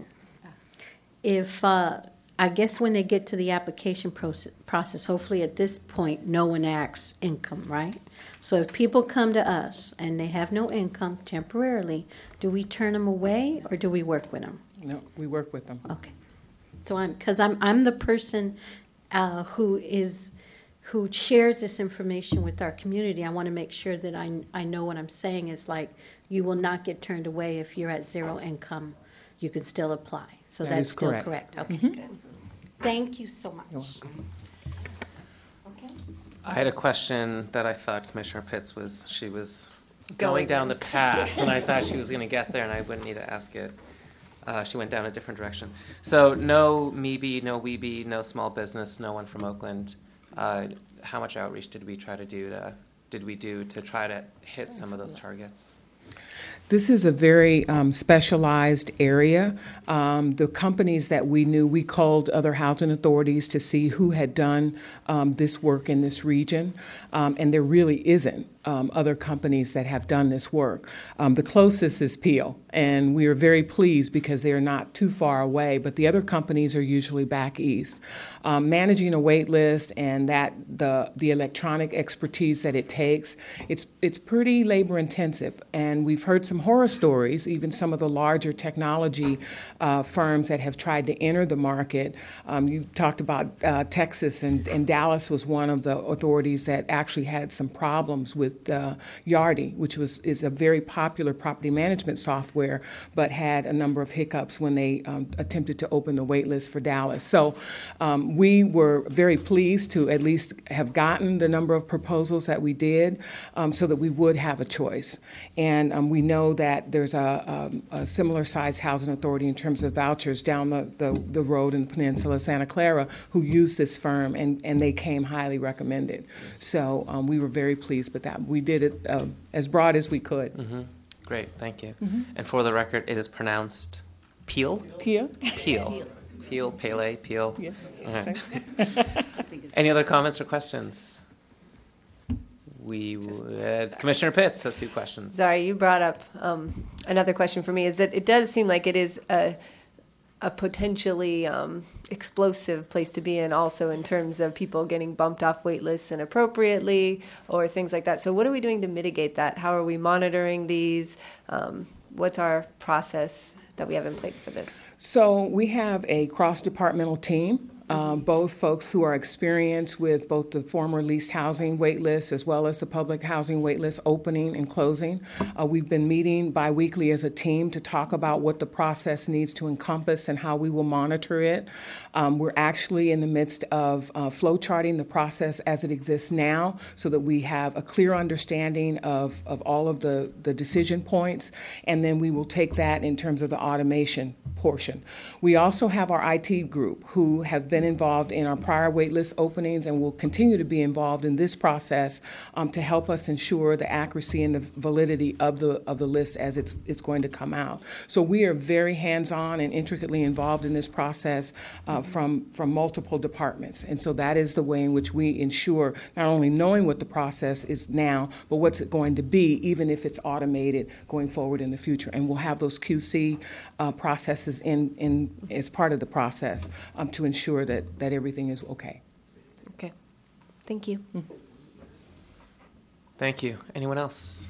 If, uh, I guess when they get to the application process, process, hopefully at this point, no one asks income, right? So if people come to us and they have no income temporarily, do we turn them away or do we work with them? No, we work with them. Okay. So I'm, because I'm, I'm the person uh, who is, who shares this information with our community. I want to make sure that I, I know what I'm saying is like, you will not get turned away if you're at zero income. You can still apply. So That that's is still correct. correct. Okay, Mhm. good. Thank you so much. I had a question that I thought Commissioner Pitts was, she was Going going down in. the path, and I thought she was going to get there, and I wouldn't need to ask it. Uh, she went down a different direction. So no M E B, no Weeby, no small business, no one from Oakland. Uh, how much outreach did we try to do to, did we do to try to hit some of those targets? This is a very um, specialized area. Um, the companies that we knew, we called other housing authorities to see who had done um, this work in this region, um, and there really isn't um, other companies that have done this work. Um, the closest is Peel, and we are very pleased because they are not too far away, but the other companies are usually back east. Um, managing a wait list and that the the electronic expertise that it takes, it's it's pretty labor intensive, and we've heard some horror stories, even some of the larger technology uh, firms that have tried to enter the market. Um, you talked about uh, Texas, and, and Dallas was one of the authorities that actually had some problems with uh, Yardi, which was is a very popular property management software, but had a number of hiccups when they um, attempted to open the wait list for Dallas. So um, we were very pleased to at least have gotten the number of proposals that we did, um, so that we would have a choice. And um, we know that there's a, a, a similar sized housing authority in terms of vouchers down the, the, the road in the peninsula, Santa Clara, who used this firm, and, and they came highly recommended. So um, we were very pleased with that. We did it uh, as broad as we could. Mm-hmm. Great, thank you. Mhm. And for the record, it is pronounced Peel? Peel. Peel. Peel, Pele, Peel. Yes. Okay. Any other comments or questions? we, uh, Commissioner Pitts has two questions. Sorry, you brought up um, another question for me. Is that it does seem like it is a, a potentially um, explosive place to be in, also in terms of people getting bumped off wait lists inappropriately or things like that. So what are we doing to mitigate that? How are we monitoring these? Um, what's our process that we have in place for this? So we have a cross-departmental team. Um, both folks who are experienced with both the former leased housing wait list as well as the public housing wait list opening and closing. Uh, we've been meeting biweekly as a team to talk about what the process needs to encompass and how we will monitor it. Um, we're actually in the midst of uh, flow charting the process as it exists now so that we have a clear understanding of, of all of the, the decision points, and then we will take that in terms of the automation portion. We also have our I T group who have been involved in our prior waitlist openings and will continue to be involved in this process um, to help us ensure the accuracy and the validity of the of the list as it's it's going to come out. So we are very hands-on and intricately involved in this process uh, from from multiple departments, and so that is the way in which we ensure not only knowing what the process is now, but what's it going to be, even if it's automated going forward in the future. And we'll have those Q C uh, processes in in as part of the process um, to ensure that that everything is okay. Okay, thank you. Mm-hmm. Thank you. Anyone else?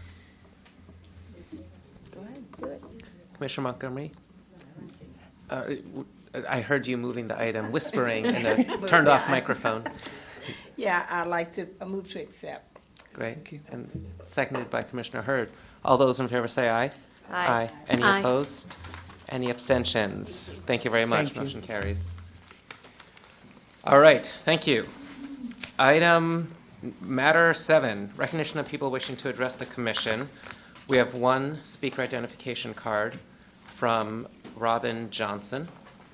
Go ahead, do it. Commissioner Montgomery? Uh, I heard you moving the item, whispering in a turned off microphone. Yeah, I'd like to uh, move to accept. Great. And seconded by Commissioner Hurd. All those in favor say aye. Aye. Aye. Any Aye. opposed? Any abstentions? Thank you very much. Thank you. Motion carries. All right. Thank you. Item matter seven, recognition of people wishing to address the commission. We have one speaker identification card from Robin Johnson.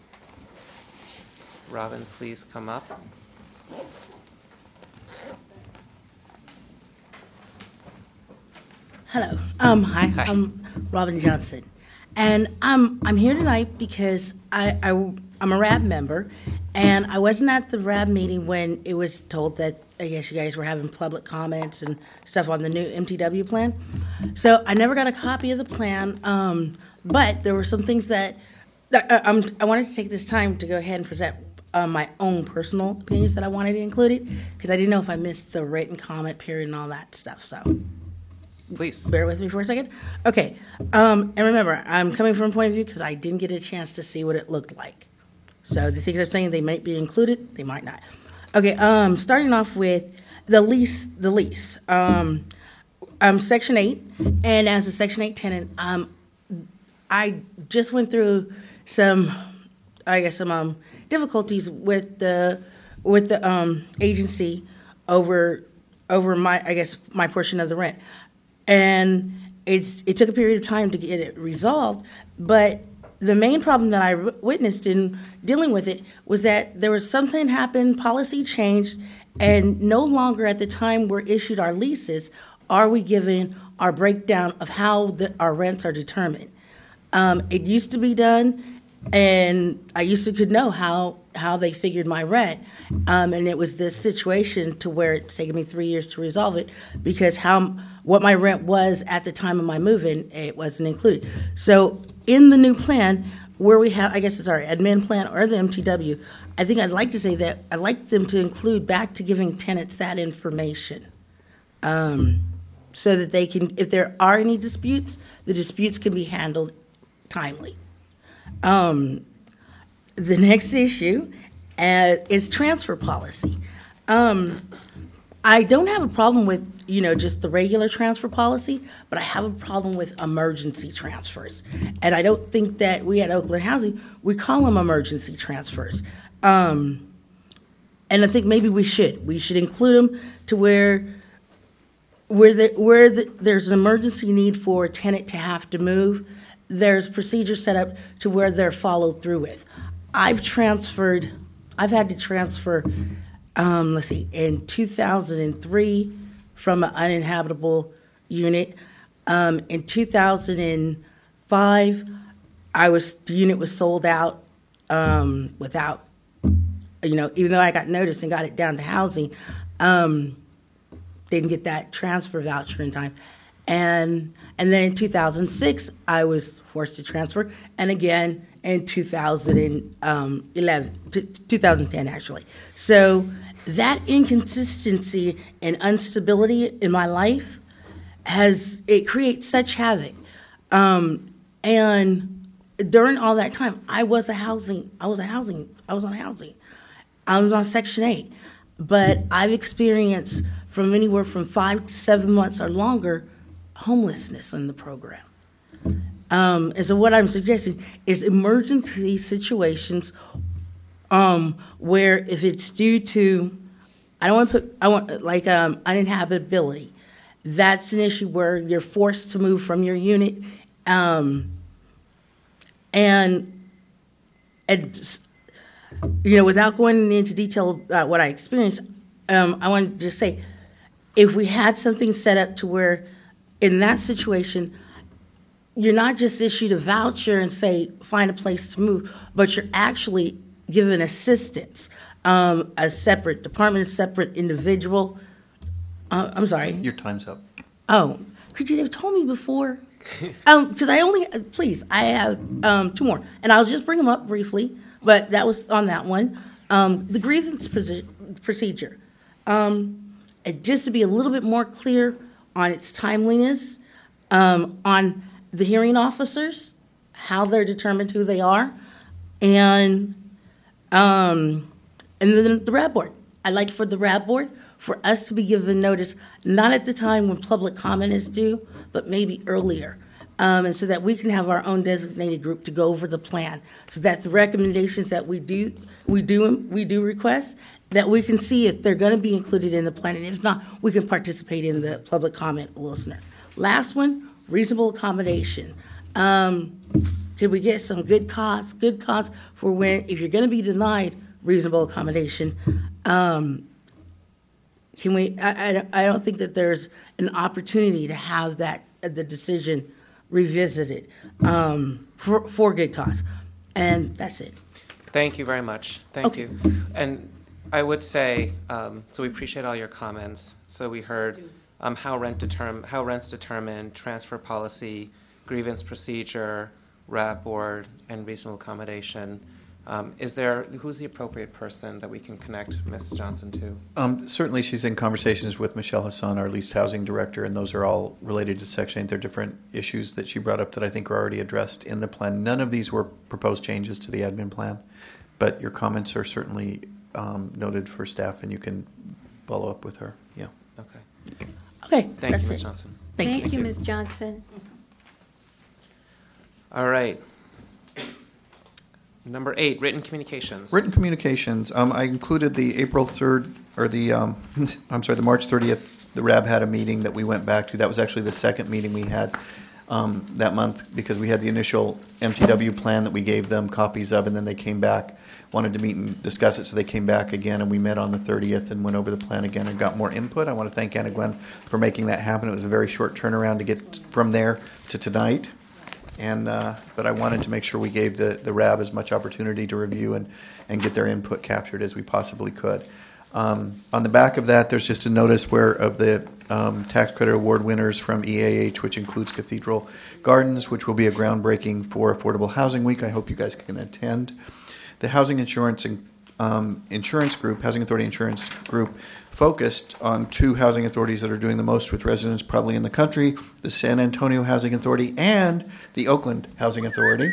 Robin, please come up. Hello. Um, hi. Hi. I'm Robin Johnson. And I'm I'm here tonight because I, I, I'm a R A B member, and I wasn't at the R A B meeting when it was told that I guess you guys were having public comments and stuff on the new M T W plan. So I never got a copy of the plan, um, but there were some things that I, I'm, I wanted to take this time to go ahead and present uh, my own personal opinions that I wanted included, because I didn't know if I missed the written comment period and all that stuff. So. Please. Bear with me for a second. Okay. Um, and remember, I'm coming from a point of view because I didn't get a chance to see what it looked like. So the things I'm saying, they might be included, they might not. Okay. Um, starting off with the lease, the lease. Um, I'm Section eight, and as a Section eight tenant, um, I just went through some, I guess, some um, difficulties with the with the um, agency over over my, I guess, my portion of the rent. And it's it took a period of time to get it resolved, but the main problem that I witnessed in dealing with it was that there was something happened, policy changed, and no longer at the time we're issued our leases are we given our breakdown of how the, our rents are determined. Um, it used to be done, and I used to could know how how they figured my rent, um, and it was this situation to where it's taken me three years to resolve it because how what my rent was at the time of my move-in, it wasn't included. So in the new plan, where we have, I guess it's our admin plan or the M T W, I think I'd like to say that I'd like them to include back to giving tenants that information, um, so that they can, if there are any disputes, the disputes can be handled timely. Um, the next issue uh, is transfer policy. Um, I don't have a problem with, you know, just the regular transfer policy, but I have a problem with emergency transfers. And I don't think that we at Oakland Housing, we call them emergency transfers. Um, and I think maybe we should. We should include them to where where, the, where the, there's an emergency need for a tenant to have to move, there's procedures set up to where they're followed through with. I've transferred, I've had to transfer, um, let's see, in two thousand three from an uninhabitable unit. Um, in two thousand five, I was the unit was sold out um, without, you know, even though I got notice and got it down to housing. Um, didn't get that transfer voucher in time. And and then in two thousand six, I was forced to transfer, and again in two thousand eleven, two thousand ten actually. So that inconsistency and instability in my life has, it creates such havoc. Um, and during all that time, I was a housing, I was a housing, I was on housing. I was on Section eight. But I've experienced from anywhere from five to seven months or longer homelessness in the program. Um, and so what I'm suggesting is emergency situations um, where if it's due to, I don't want to put, I want like um, uninhabitability. That's an issue where you're forced to move from your unit. Um, and, and just, you know, without going into detail about what I experienced, um, I wanted to just say, if we had something set up to where in that situation, you're not just issued a voucher and say, find a place to move, but you're actually given assistance, um, a separate department, a separate individual. Uh, I'm sorry. Your time's up. Oh, could you have told me before? um, because I only, please, I have um, two more, and I'll just bring them up briefly, but that was on that one. Um, the grievance proce- procedure. Um, and just to be a little bit more clear on its timeliness, um, on the hearing officers, how they're determined who they are, and um, and then the R A B board. I'd like for the R A B board for us to be given notice, not at the time when public comment is due, but maybe earlier, um, and so that we can have our own designated group to go over the plan, so that the recommendations that we do we do we do request, that we can see if they're going to be included in the plan, and if not, we can participate in the public comment a little sooner. Last one, reasonable accommodation. Um, can we get some good cause, good cause for when, if you're going to be denied reasonable accommodation, um, can we, I, I, I don't think that there's an opportunity to have that, uh, the decision revisited um, for, for good cause. And that's it. Thank you very much. Thank Okay. you. And I would say, um, so we appreciate all your comments. So we heard um, how rent determ- how rent's determined, transfer policy, grievance procedure, R A B board, and reasonable accommodation. Um, is there, who's the appropriate person that we can connect Miz Johnson to? Um, certainly, she's in conversations with Michelle Hassan, our leased housing director, and those are all related to Section eight. They're different issues that she brought up that I think are already addressed in the plan. None of these were proposed changes to the admin plan, but your comments are certainly um, noted for staff, and you can follow up with her. Yeah. Okay. Okay. Thank you, Miz Johnson. Thank, Thank you, you. Miz Johnson. All right. Number eight, written communications. Written communications. Um, I included the April third, or the, um, I'm sorry, the March thirtieth, the R A B had a meeting that we went back to. That was actually the second meeting we had um, that month, because we had the initial M T W plan that we gave them copies of, and then they came back, wanted to meet and discuss it, so they came back again, and we met on the thirtieth and went over the plan again and got more input. I want to thank Anna Gwen for making that happen. It was a very short turnaround to get from there to tonight. And uh, but I wanted to make sure we gave the, the R A B as much opportunity to review and, and get their input captured as we possibly could. Um, on the back of that, there's just a notice where of the um, tax credit award winners from E A H, which includes Cathedral Gardens, which will be a groundbreaking for Affordable Housing Week. I hope you guys can attend. The Housing Insurance and um, Insurance Group, Housing Authority Insurance Group, focused on two housing authorities that are doing the most with residents probably in the country, the San Antonio Housing Authority and the Oakland Housing Authority.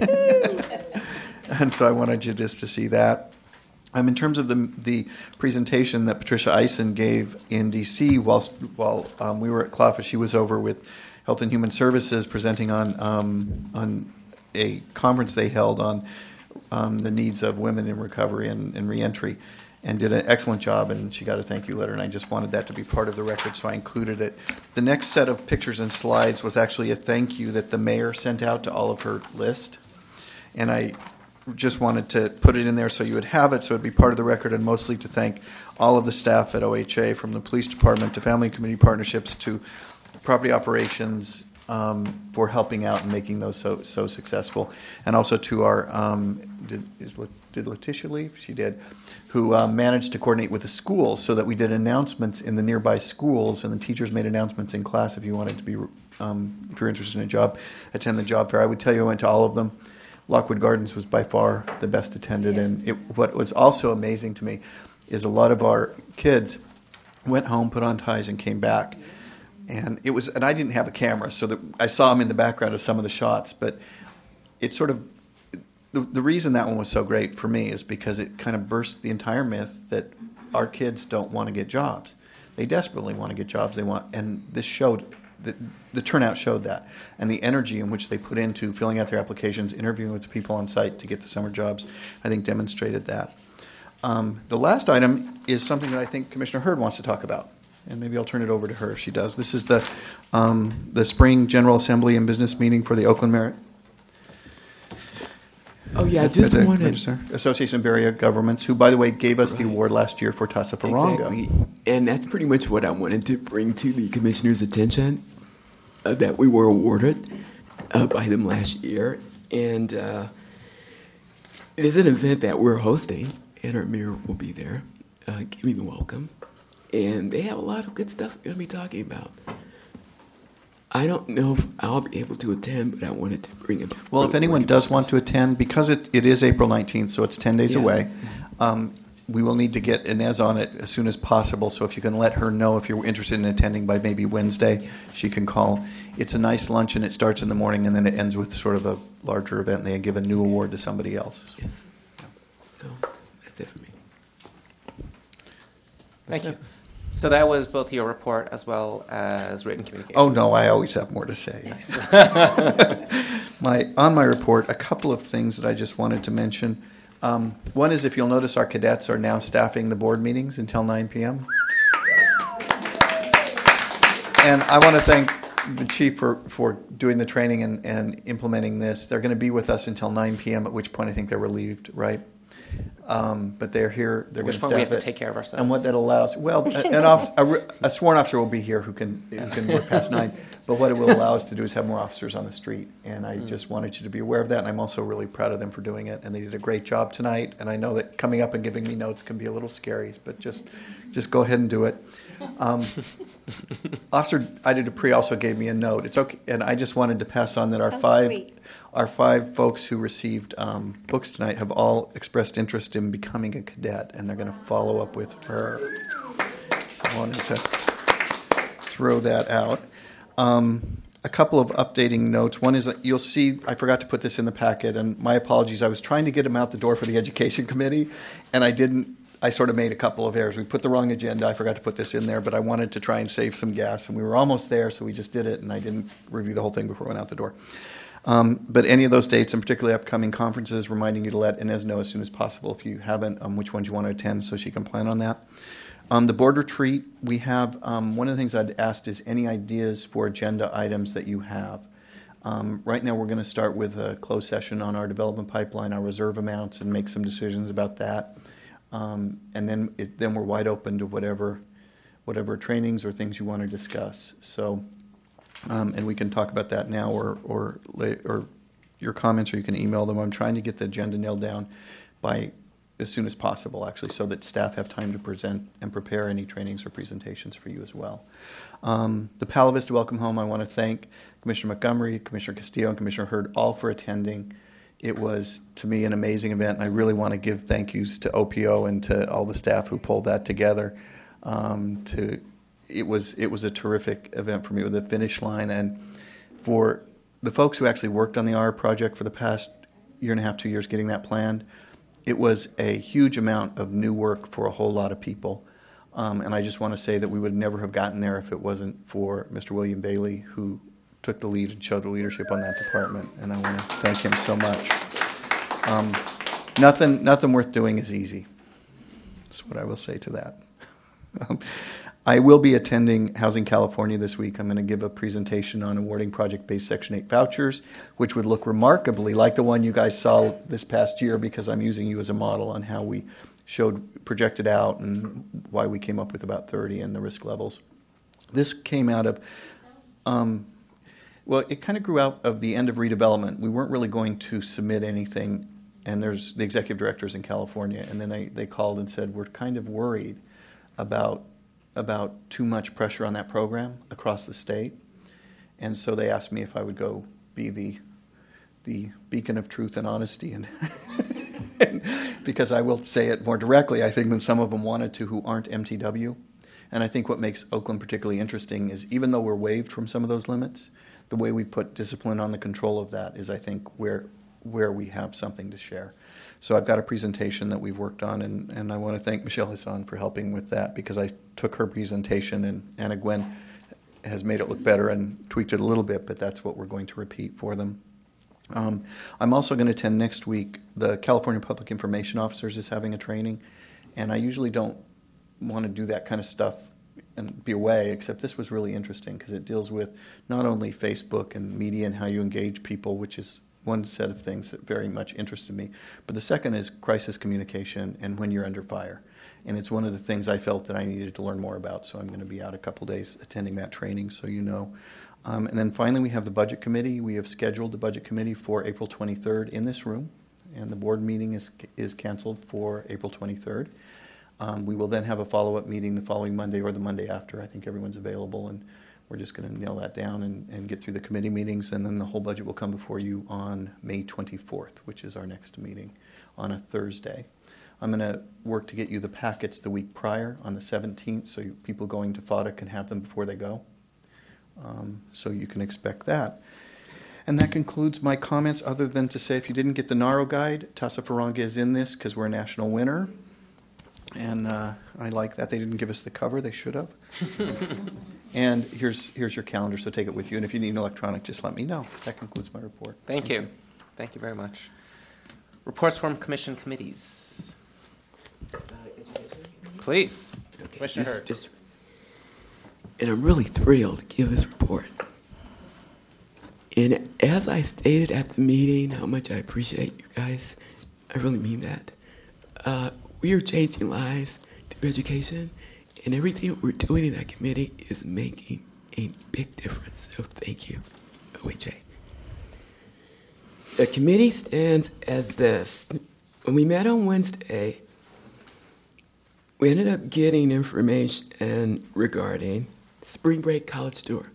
And so I wanted you just to see that. Um, in terms of the the presentation that Patricia Eisen gave in D C whilst, while um, we were at C L A F A, she was over with Health and Human Services presenting on, um, on a conference they held on um, the needs of women in recovery and, and reentry, and did an excellent job, and she got a thank you letter, and I just wanted that to be part of the record, so I included it. The next set of pictures and slides was actually a thank you that the mayor sent out to all of her list, and I just wanted to put it in there so you would have it, so it would be part of the record, and mostly to thank all of the staff at O H A, from the police department to family and community partnerships to property operations, um, for helping out and making those so so successful, and also to our um, did, is did Letitia leave? She did. Who uh, managed to coordinate with the schools so that we did announcements in the nearby schools, and the teachers made announcements in class if you wanted to be, um, if you're interested in a job, attend the job fair. I would tell you I went to all of them. Lockwood Gardens was by far the best attended, yes. and it, what was also amazing to me is a lot of our kids went home, put on ties, and came back. And it was, and I didn't have a camera, so that I saw them in the background of some of the shots. But it sort of, the, the reason that one was so great for me is because it kind of burst the entire myth that our kids don't want to get jobs. They desperately want to get jobs. They want, and this showed, the, the turnout showed that, and the energy in which they put into filling out their applications, interviewing with the people on site to get the summer jobs, I think demonstrated that. Um, the last item is something that I think Commissioner Hurd wants to talk about, and maybe I'll turn it over to her if she does. This is the um, the Spring General Assembly and Business Meeting for the Oakland Merit. Oh yeah, I just the wanted Association of Area Governments, who by the way gave us right. the award last year for Tasa Faranga. Exactly. And that's pretty much what I wanted to bring to the commissioner's attention, uh, that we were awarded uh, by them last year, and uh, it is an event that we're hosting. And our mayor will be there, uh, giving the welcome. And they have a lot of good stuff we're going to be talking about. I don't know if I'll be able to attend, but I wanted to bring it. Well, if anyone does want to attend, because it, it is April nineteenth, so it's ten days yeah. away, um, we will need to get Inez on it as soon as possible. So if you can let her know if you're interested in attending by maybe Wednesday, she can call. It's a nice lunch, and it starts in the morning, and then it ends with sort of a larger event, and they give a new award to somebody else. Yes. So. That's it for me. Thank you. So that was both your report as well as written communication. Oh no, I always have more to say. Nice. my on my report, a couple of things that I just wanted to mention. Um, one is, if you'll notice, our cadets are now staffing the board meetings until nine p.m. And I want to thank the chief for, for doing the training and, and implementing this. They're going to be with us until nine p.m., at which point I think they're relieved, right? Um, but they're here. They're going to staff it. We have to take care of ourselves. And what that allows, well, an off, a, a sworn officer will be here who can who can work past nine. But what it will allow us to do is have more officers on the street. And I mm. just wanted you to be aware of that. And I'm also really proud of them for doing it. And they did a great job tonight. And I know that coming up and giving me notes can be a little scary, but just just go ahead and do it. Um, Officer Ida Dupree also gave me a note. It's okay, and I just wanted to pass on that our oh, five. Sweet. Our five folks who received um, books tonight have all expressed interest in becoming a cadet, and they're going to follow up with her. So I wanted to throw that out. Um, a couple of updating notes. One is that you'll see, I forgot to put this in the packet, and my apologies. I was trying to get them out the door for the Education Committee, and I didn't. I sort of made a couple of errors. We put the wrong agenda. I forgot to put this in there, but I wanted to try and save some gas, and we were almost there, so we just did it, and I didn't review the whole thing before I went out the door. Um, but any of those dates, and particularly upcoming conferences, reminding you to let Inez know as soon as possible if you haven't, um, which ones you want to attend so she can plan on that. Um, the board retreat, we have, um, one of the things I'd asked is any ideas for agenda items that you have. Um, right now we're going to start with a closed session on our development pipeline, our reserve amounts, and make some decisions about that. Um, and then it, then we're wide open to whatever, whatever trainings or things you want to discuss. So. Um, and we can talk about that now, or or or your comments, or you can email them. I'm trying to get the agenda nailed down by as soon as possible, actually, so that staff have time to present and prepare any trainings or presentations for you as well. Um, the Palo Vista Welcome Home, I want to thank Commissioner Montgomery, Commissioner Castillo, and Commissioner Hurd all for attending. It was, to me, an amazing event, and I really want to give thank yous to O P O and to all the staff who pulled that together. Um, to It was it was a terrific event for me with a finish line, and for the folks who actually worked on the R project for the past year and a half, two years, getting that planned, it was a huge amount of new work for a whole lot of people. Um, and I just want to say that we would never have gotten there if it wasn't for Mister William Bailey, who took the lead and showed the leadership on that department, and I want to thank him so much. Um, nothing nothing worth doing is easy. That's what I will say to that. um, I will be attending Housing California this week. I'm going to give a presentation on awarding project-based Section eight vouchers, which would look remarkably like the one you guys saw this past year, because I'm using you as a model on how we showed, projected out, and why we came up with about thirty and the risk levels. This came out of, um, well, it kind of grew out of the end of redevelopment. We weren't really going to submit anything and there's the executive directors in California, and then they, they called and said, we're kind of worried about about too much pressure on that program across the state. And so they asked me if I would go be the the beacon of truth and honesty, and because I will say it more directly, I think, than some of them wanted to who aren't M T W. And I think what makes Oakland particularly interesting is even though we're waived from some of those limits, the way we put discipline on the control of that is, I think, where where we have something to share. So I've got a presentation that we've worked on, and, and I want to thank Michelle Hassan for helping with that, because I took her presentation, and Anna Gwen has made it look better and tweaked it a little bit, but that's what we're going to repeat for them. Um, I'm also going to attend next week. The California Public Information Officers is having a training, and I usually don't want to do that kind of stuff and be away, except this was really interesting because it deals with not only Facebook and media and how you engage people, which is one set of things that very much interested me, but the second is crisis communication and when you're under fire. And it's one of the things I felt that I needed to learn more about, so I'm going to be out a couple days attending that training, so you know. Um, and then finally, we have the Budget Committee. We have scheduled the Budget Committee for April twenty-third in this room, and the board meeting is is canceled for April twenty-third. Um, we will then have a follow-up meeting the following Monday or the Monday after. I think everyone's available, and we're just going to nail that down and, and get through the committee meetings, and then the whole budget will come before you on May twenty-fourth, which is our next meeting on a Thursday. I'm going to work to get you the packets the week prior on the seventeenth, so you, people going to FADA can have them before they go. Um, so you can expect that. And that concludes my comments, other than to say if you didn't get the NARO guide, Tasa Faranga is in this because we're a national winner. And uh, I like that. They didn't give us the cover. They should have. And here's here's your calendar, so take it with you. And if you need an electronic, just let me know. That concludes my report. Thank, Thank you. you. Thank you very much. Reports from commission committees. Uh, Please. Okay, Commissioner just, Hurd. Just, and I'm really thrilled to give this report. And as I stated at the meeting, how much I appreciate you guys, I really mean that. Uh, we are changing lives through education, and everything that we're doing in that committee is making a big difference. So thank you, O H A. The committee stands as this. When we met on Wednesday, we ended up getting information regarding Spring Break College Tour.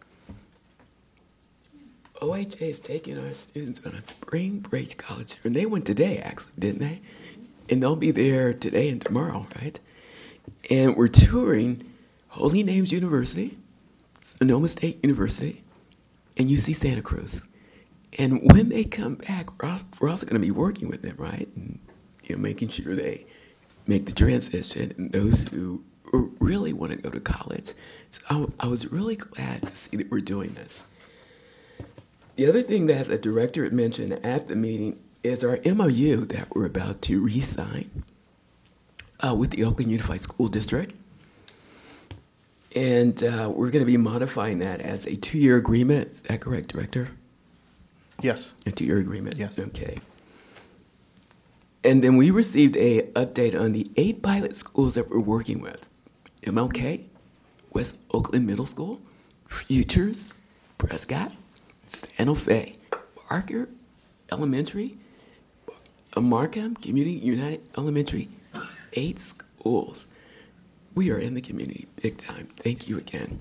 O H A is taking our students on a Spring Break College Tour, and they went today, actually, didn't they? And they'll be there today and tomorrow, right? And we're touring Holy Names University, Sonoma State University, and U C Santa Cruz. And when they come back, we're also, we're also going to be working with them, right? And, you know, making sure they make the transition, and those who really want to go to college. So I, I was really glad to see that we're doing this. The other thing that the director had mentioned at the meeting is our M O U that we're about to re-sign uh, with the Oakland Unified School District. And uh, we're going to be modifying that as a two-year agreement. Is that correct, Director? Yes. A two-year agreement? Yes. Okay. And then we received a update on the eight pilot schools that we're working with. M L K, West Oakland Middle School, Futures, Prescott, Santa Fe, Parker Elementary, Markham Community United Elementary, eight schools. We are in the community big time. Thank you again.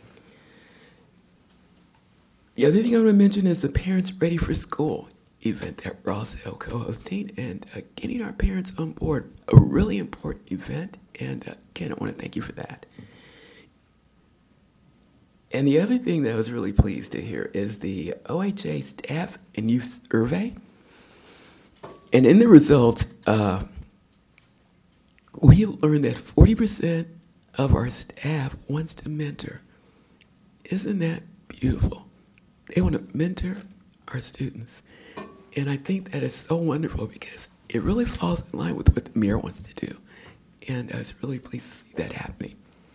The other thing I want to mention is the Parents Ready for School event that we're also co-hosting, and uh, getting our parents on board. A really important event, and uh, again, I want to thank you for that. And the other thing that I was really pleased to hear is the O H A Staff and Youth Survey. And in the results, uh, we learned that forty percent of our staff wants to mentor. Isn't that beautiful? They want to mentor our students. And I think that is so wonderful because it really falls in line with what the mayor wants to do. And I was really pleased to see that happening.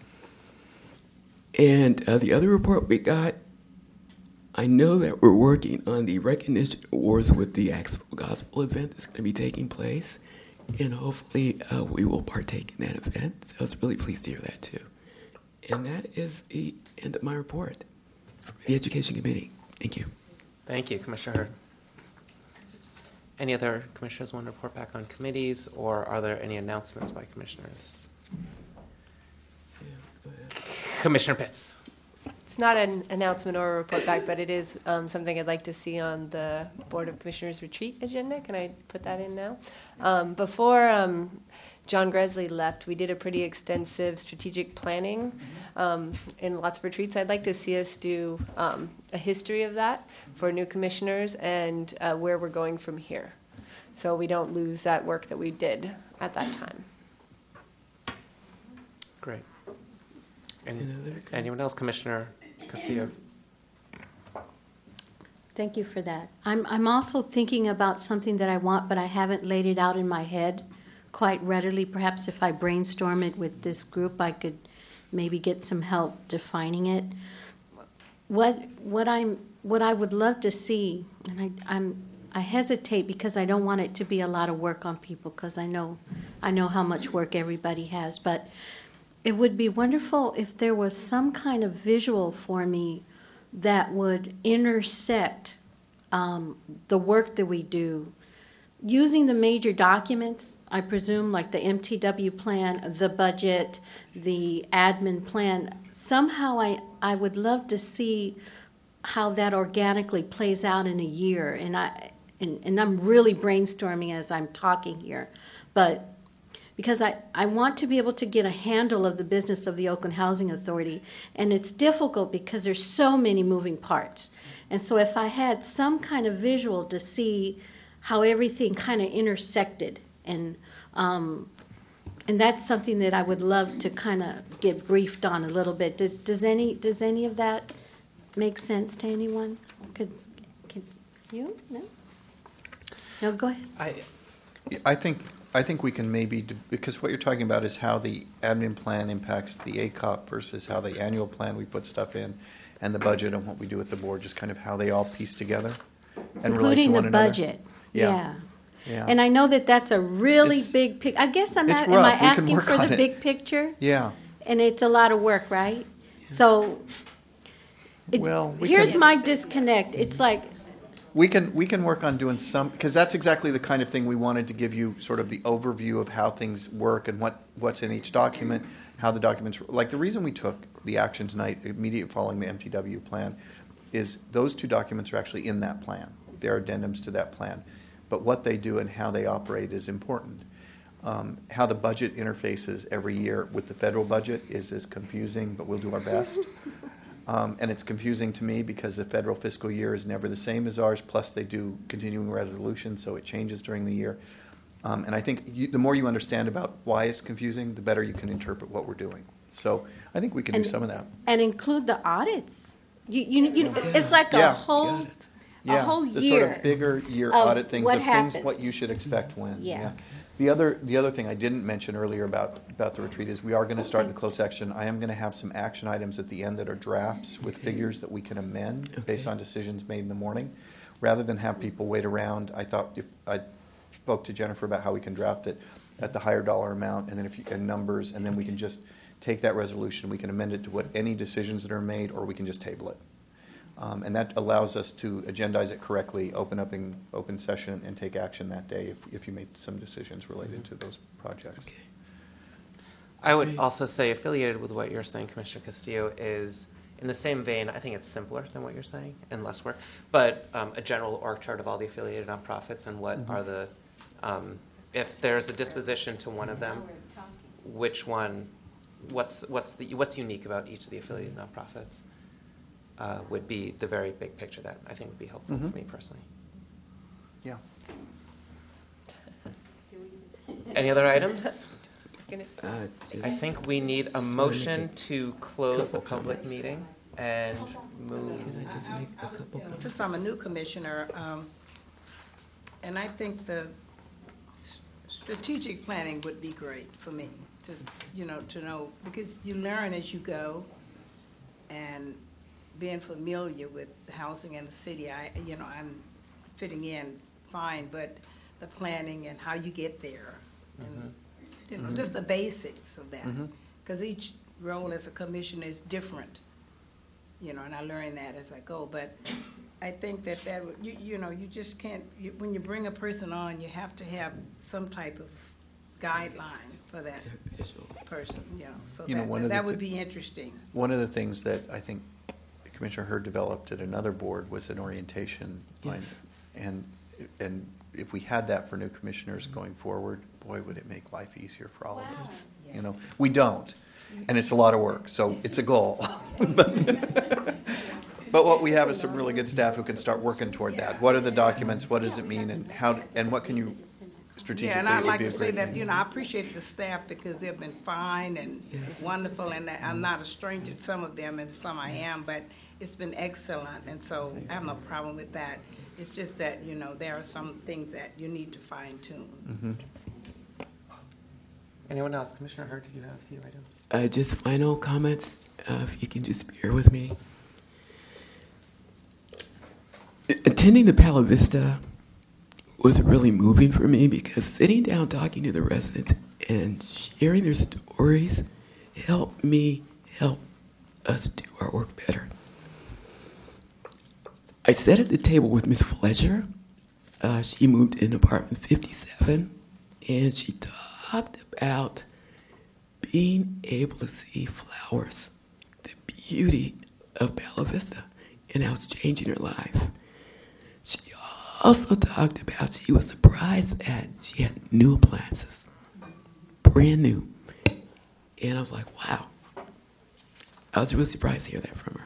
And uh, the other report we got, I know that we're working on the recognition awards with the Axel Gospel event that's going to be taking place. And hopefully uh, we will partake in that event. So I was really pleased to hear that too. And that is the end of my report for the Education Committee. Thank you. Thank you, Commissioner Hurd. any other commissioners want to report back on committees, or are there any announcements by commissioners? Commissioner Pitts. It's not an announcement or a report back, but it is um, something I'd like to see on the Board of Commissioners retreat agenda. Can I put that in now? Um, before um, John Gresley left, we did a pretty extensive strategic planning um, in lots of retreats. I'd like to see us do um, a history of that for new commissioners and uh, where we're going from here, so we don't lose that work that we did at that time. Great. Any, anyone else? Commissioner Castillo. Thank you for that. I'm, I'm also thinking about something that I want, but I haven't laid it out in my head quite readily. Perhaps if I brainstorm it with this group, I could maybe get some help defining it. What what I'm what I would love to see, and I I'm I hesitate because I don't want it to be a lot of work on people, because I know I know how much work everybody has, but it would be wonderful if there was some kind of visual for me that would intersect um, the work that we do. Using the major documents, I presume, like the M T W plan, the budget, the admin plan, somehow I, I would love to see how that organically plays out in a year. And, I, and, and I'm really brainstorming as I'm talking here. But because I, I want to be able to get a handle of the business of the Oakland Housing Authority. And it's difficult because there's so many moving parts. And so if I had some kind of visual to see how everything kind of intersected, and um, and that's something that I would love to kind of get briefed on a little bit. Does, does any does any of that make sense to anyone? Could, could you? No? No, go ahead. I, I think I think we can maybe, do, because what you're talking about is how the admin plan impacts the A C O P versus how the annual plan we put stuff in, and the budget and what we do at the board, just kind of how they all piece together and relate to Including one the another. budget. Yeah. Yeah. Yeah. And I know that that's a really It's- big pic. I guess I'm it's not, am I rough. We can asking work for on the it. big picture? Yeah. And it's a lot of work, right? So it, Well, we here's can- my disconnect. It's like, We can, we can work on doing some, because that's exactly the kind of thing we wanted to give you, sort of the overview of how things work and what, what's in each document, how the documents, like the reason we took the action tonight immediately following the M T W plan is those two documents are actually in that plan. They're addendums to that plan. But what they do and how they operate is important. Um, how the budget interfaces every year with the federal budget is, is confusing, but we'll do our best. Um, and it's confusing to me because the federal fiscal year is never the same as ours, plus they do continuing resolution, so it changes during the year. Um, and I think you, the more you understand about why it's confusing, the better you can interpret what we're doing. So I think we can And- do some of that. and include the audits. You, you, you, it's like a Yeah. whole, a Yeah, whole the year. sort of bigger year of audit things, what of things, happens. what you should expect when. Yeah. The other, the other thing I didn't mention earlier about, about the retreat is we are going to start in the closed section. I am going to have some action items at the end that are drafts with figures that we can amend based on decisions made in the morning. Rather than have people wait around, I thought if, I spoke to Jennifer about how we can draft it at the higher dollar amount and then if you, and numbers, and then we can just take that resolution, we can amend it to what any decisions that are made, or we can just table it. Um, and that allows us to agendize it correctly, open up in open session, and take action that day if, if you made some decisions related to those projects. I would also say, affiliated with what you're saying, Commissioner Castillo, is in the same vein, I think it's simpler than what you're saying and less work, but um, a general org chart of all the affiliated nonprofits and what Mhm. are the, um, if there's a disposition to one of them, which one, what's, what's, the, what's unique about each of the affiliated nonprofits uh, would be the very big picture that I think would be helpful Mhm. for me personally. Yeah. Any other items? Uh, I think we need a motion to close the public meeting and move. Since I'm a new commissioner, um, and I think the s- strategic planning would be great for me to, you know, to know, because you learn as you go, and being familiar with the housing in the city, I, you know, I'm fitting in fine, but the planning and how you get there, and, you know, Mhm. just the basics of that. Mhm. Because each role as a commissioner is different, you know, and I learn that as I go. But I think that that would, you, you know, you just can't, you, when you bring a person on, you have to have some type of guideline for that person, you know, so You know, one that, of that the would thi- be interesting. One of the things that I think Commissioner Hurd developed at another board was an orientation line. Yes. And, and if we had that for new commissioners going forward, boy, would it make life easier for all of us. You know, we don't, and it's a lot of work, so it's a goal. But what we have is some really good staff who can start working toward that. What are the documents, what does it mean, and how, and what can you strategically, Yeah, and I'd would like be a to say great that, thing. you know, I appreciate the staff because they've been fine and wonderful, and that I'm not a stranger to some of them, and some I am, but it's been excellent, and so I have no problem with that. It's just that, you know, there are some things that you need to fine tune. Mhm. Anyone else? Commissioner Hurd, did you have a few items? Uh, just final comments, uh, if you can just bear with me. Attending the Palo Vista was really moving for me because sitting down talking to the residents and sharing their stories helped me help us do our work better. I sat at the table with Miss Fletcher. Uh, she moved in apartment fifty-seven, and she talked about being able to see flowers, the beauty of Palo Vista, and how it's changing her life. She also talked about she was surprised that she had new appliances, brand new. And I was like, wow. I was really surprised to hear that from her.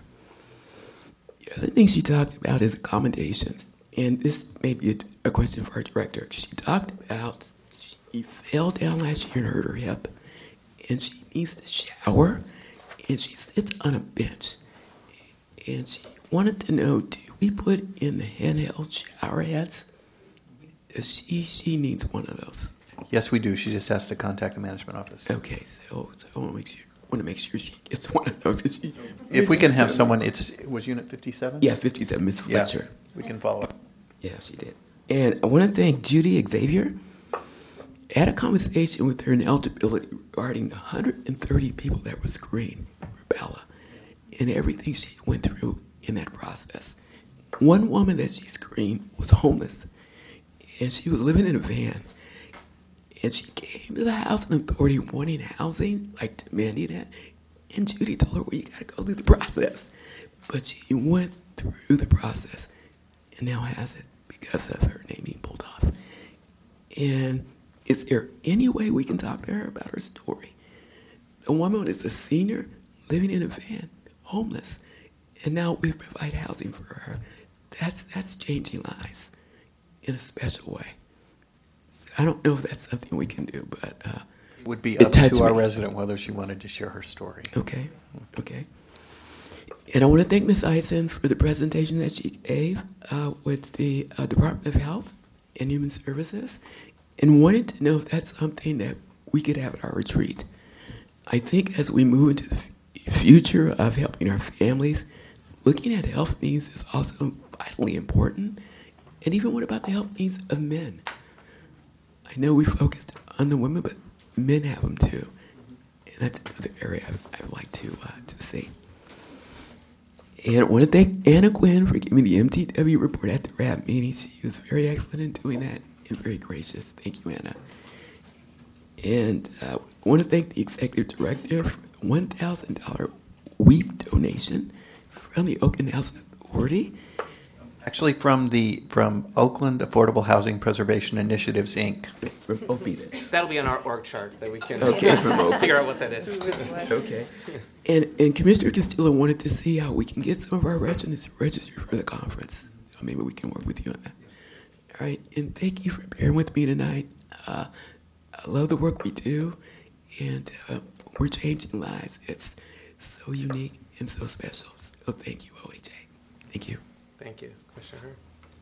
The other thing she talked about is accommodations. And this may be a, a question for our director. She talked about she fell down last year and hurt her hip. And she needs to shower. And she sits on a bench. And she wanted to know, do we put in the handheld shower heads? She, she needs one of those. Yes, we do. She just has to contact the management office. Okay, so, so I want to make sure want to make sure she gets one of those. She, If we can have someone, it's, it was unit fifty-seven? Yeah, fifty-seven, Miss Yeah, Fletcher. we can follow up. Yeah, she did. And I want to thank Judy Xavier. I had a conversation with her in eligibility regarding the one hundred thirty people that were screened for Bella and everything she went through in that process. One woman that she screened was homeless, and she was living in a van. And she came to the housing authority wanting housing, like demanding it. And Judy told her, well, you got to go through the process. But she went through the process and now has it because of her name being pulled off. And is there any way we can talk to her about her story? The woman is a senior living in a van, homeless, and now we provide housing for her. That's, that's changing lives in a special way. I don't know if that's something we can do, but uh, It would be it up to touched our me. resident whether she wanted to share her story. Okay, okay. And I want to thank Miz Eisen for the presentation that she gave uh, with the uh, Department of Health and Human Services, and wanted to know if that's something that we could have at our retreat. I think as we move into the f- future of helping our families, looking at health needs is also vitally important. And even what about the health needs of men? I know we focused on the women, but men have them too. And that's another area I would, I would like to uh, to see. And I want to thank Anna Quinn for giving the M T W report at the R A B meeting. She was very excellent in doing that and very gracious. Thank you, Anna. And uh, I want to thank the executive director for the one thousand dollars WEEP donation from the Oakland Housing Authority. Actually, from the, from Oakland Affordable Housing Preservation Initiatives, Incorporated. That'll be on our org chart that we can Okay, from Oakland. figure out what that is. Okay. And, and Commissioner Castillo wanted to see how we can get some of our residents registered for the conference. So maybe we can work with you on that. All right, and thank you for bearing with me tonight. Uh, I love the work we do, and uh, we're changing lives. It's so unique and so special. So thank you, O H A. Thank you. Thank you, Commissioner Hurd.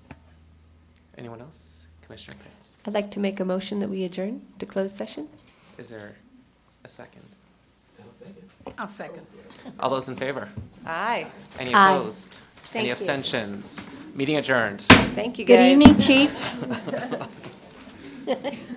Anyone else? Commissioner Pitts. I'd like to make a motion that we adjourn to closed session. Is there a second? I'll second. All those in favor? Aye. Any Aye. opposed? Thank Any you. abstentions? Meeting adjourned. Thank you, Good guys. evening, Chief.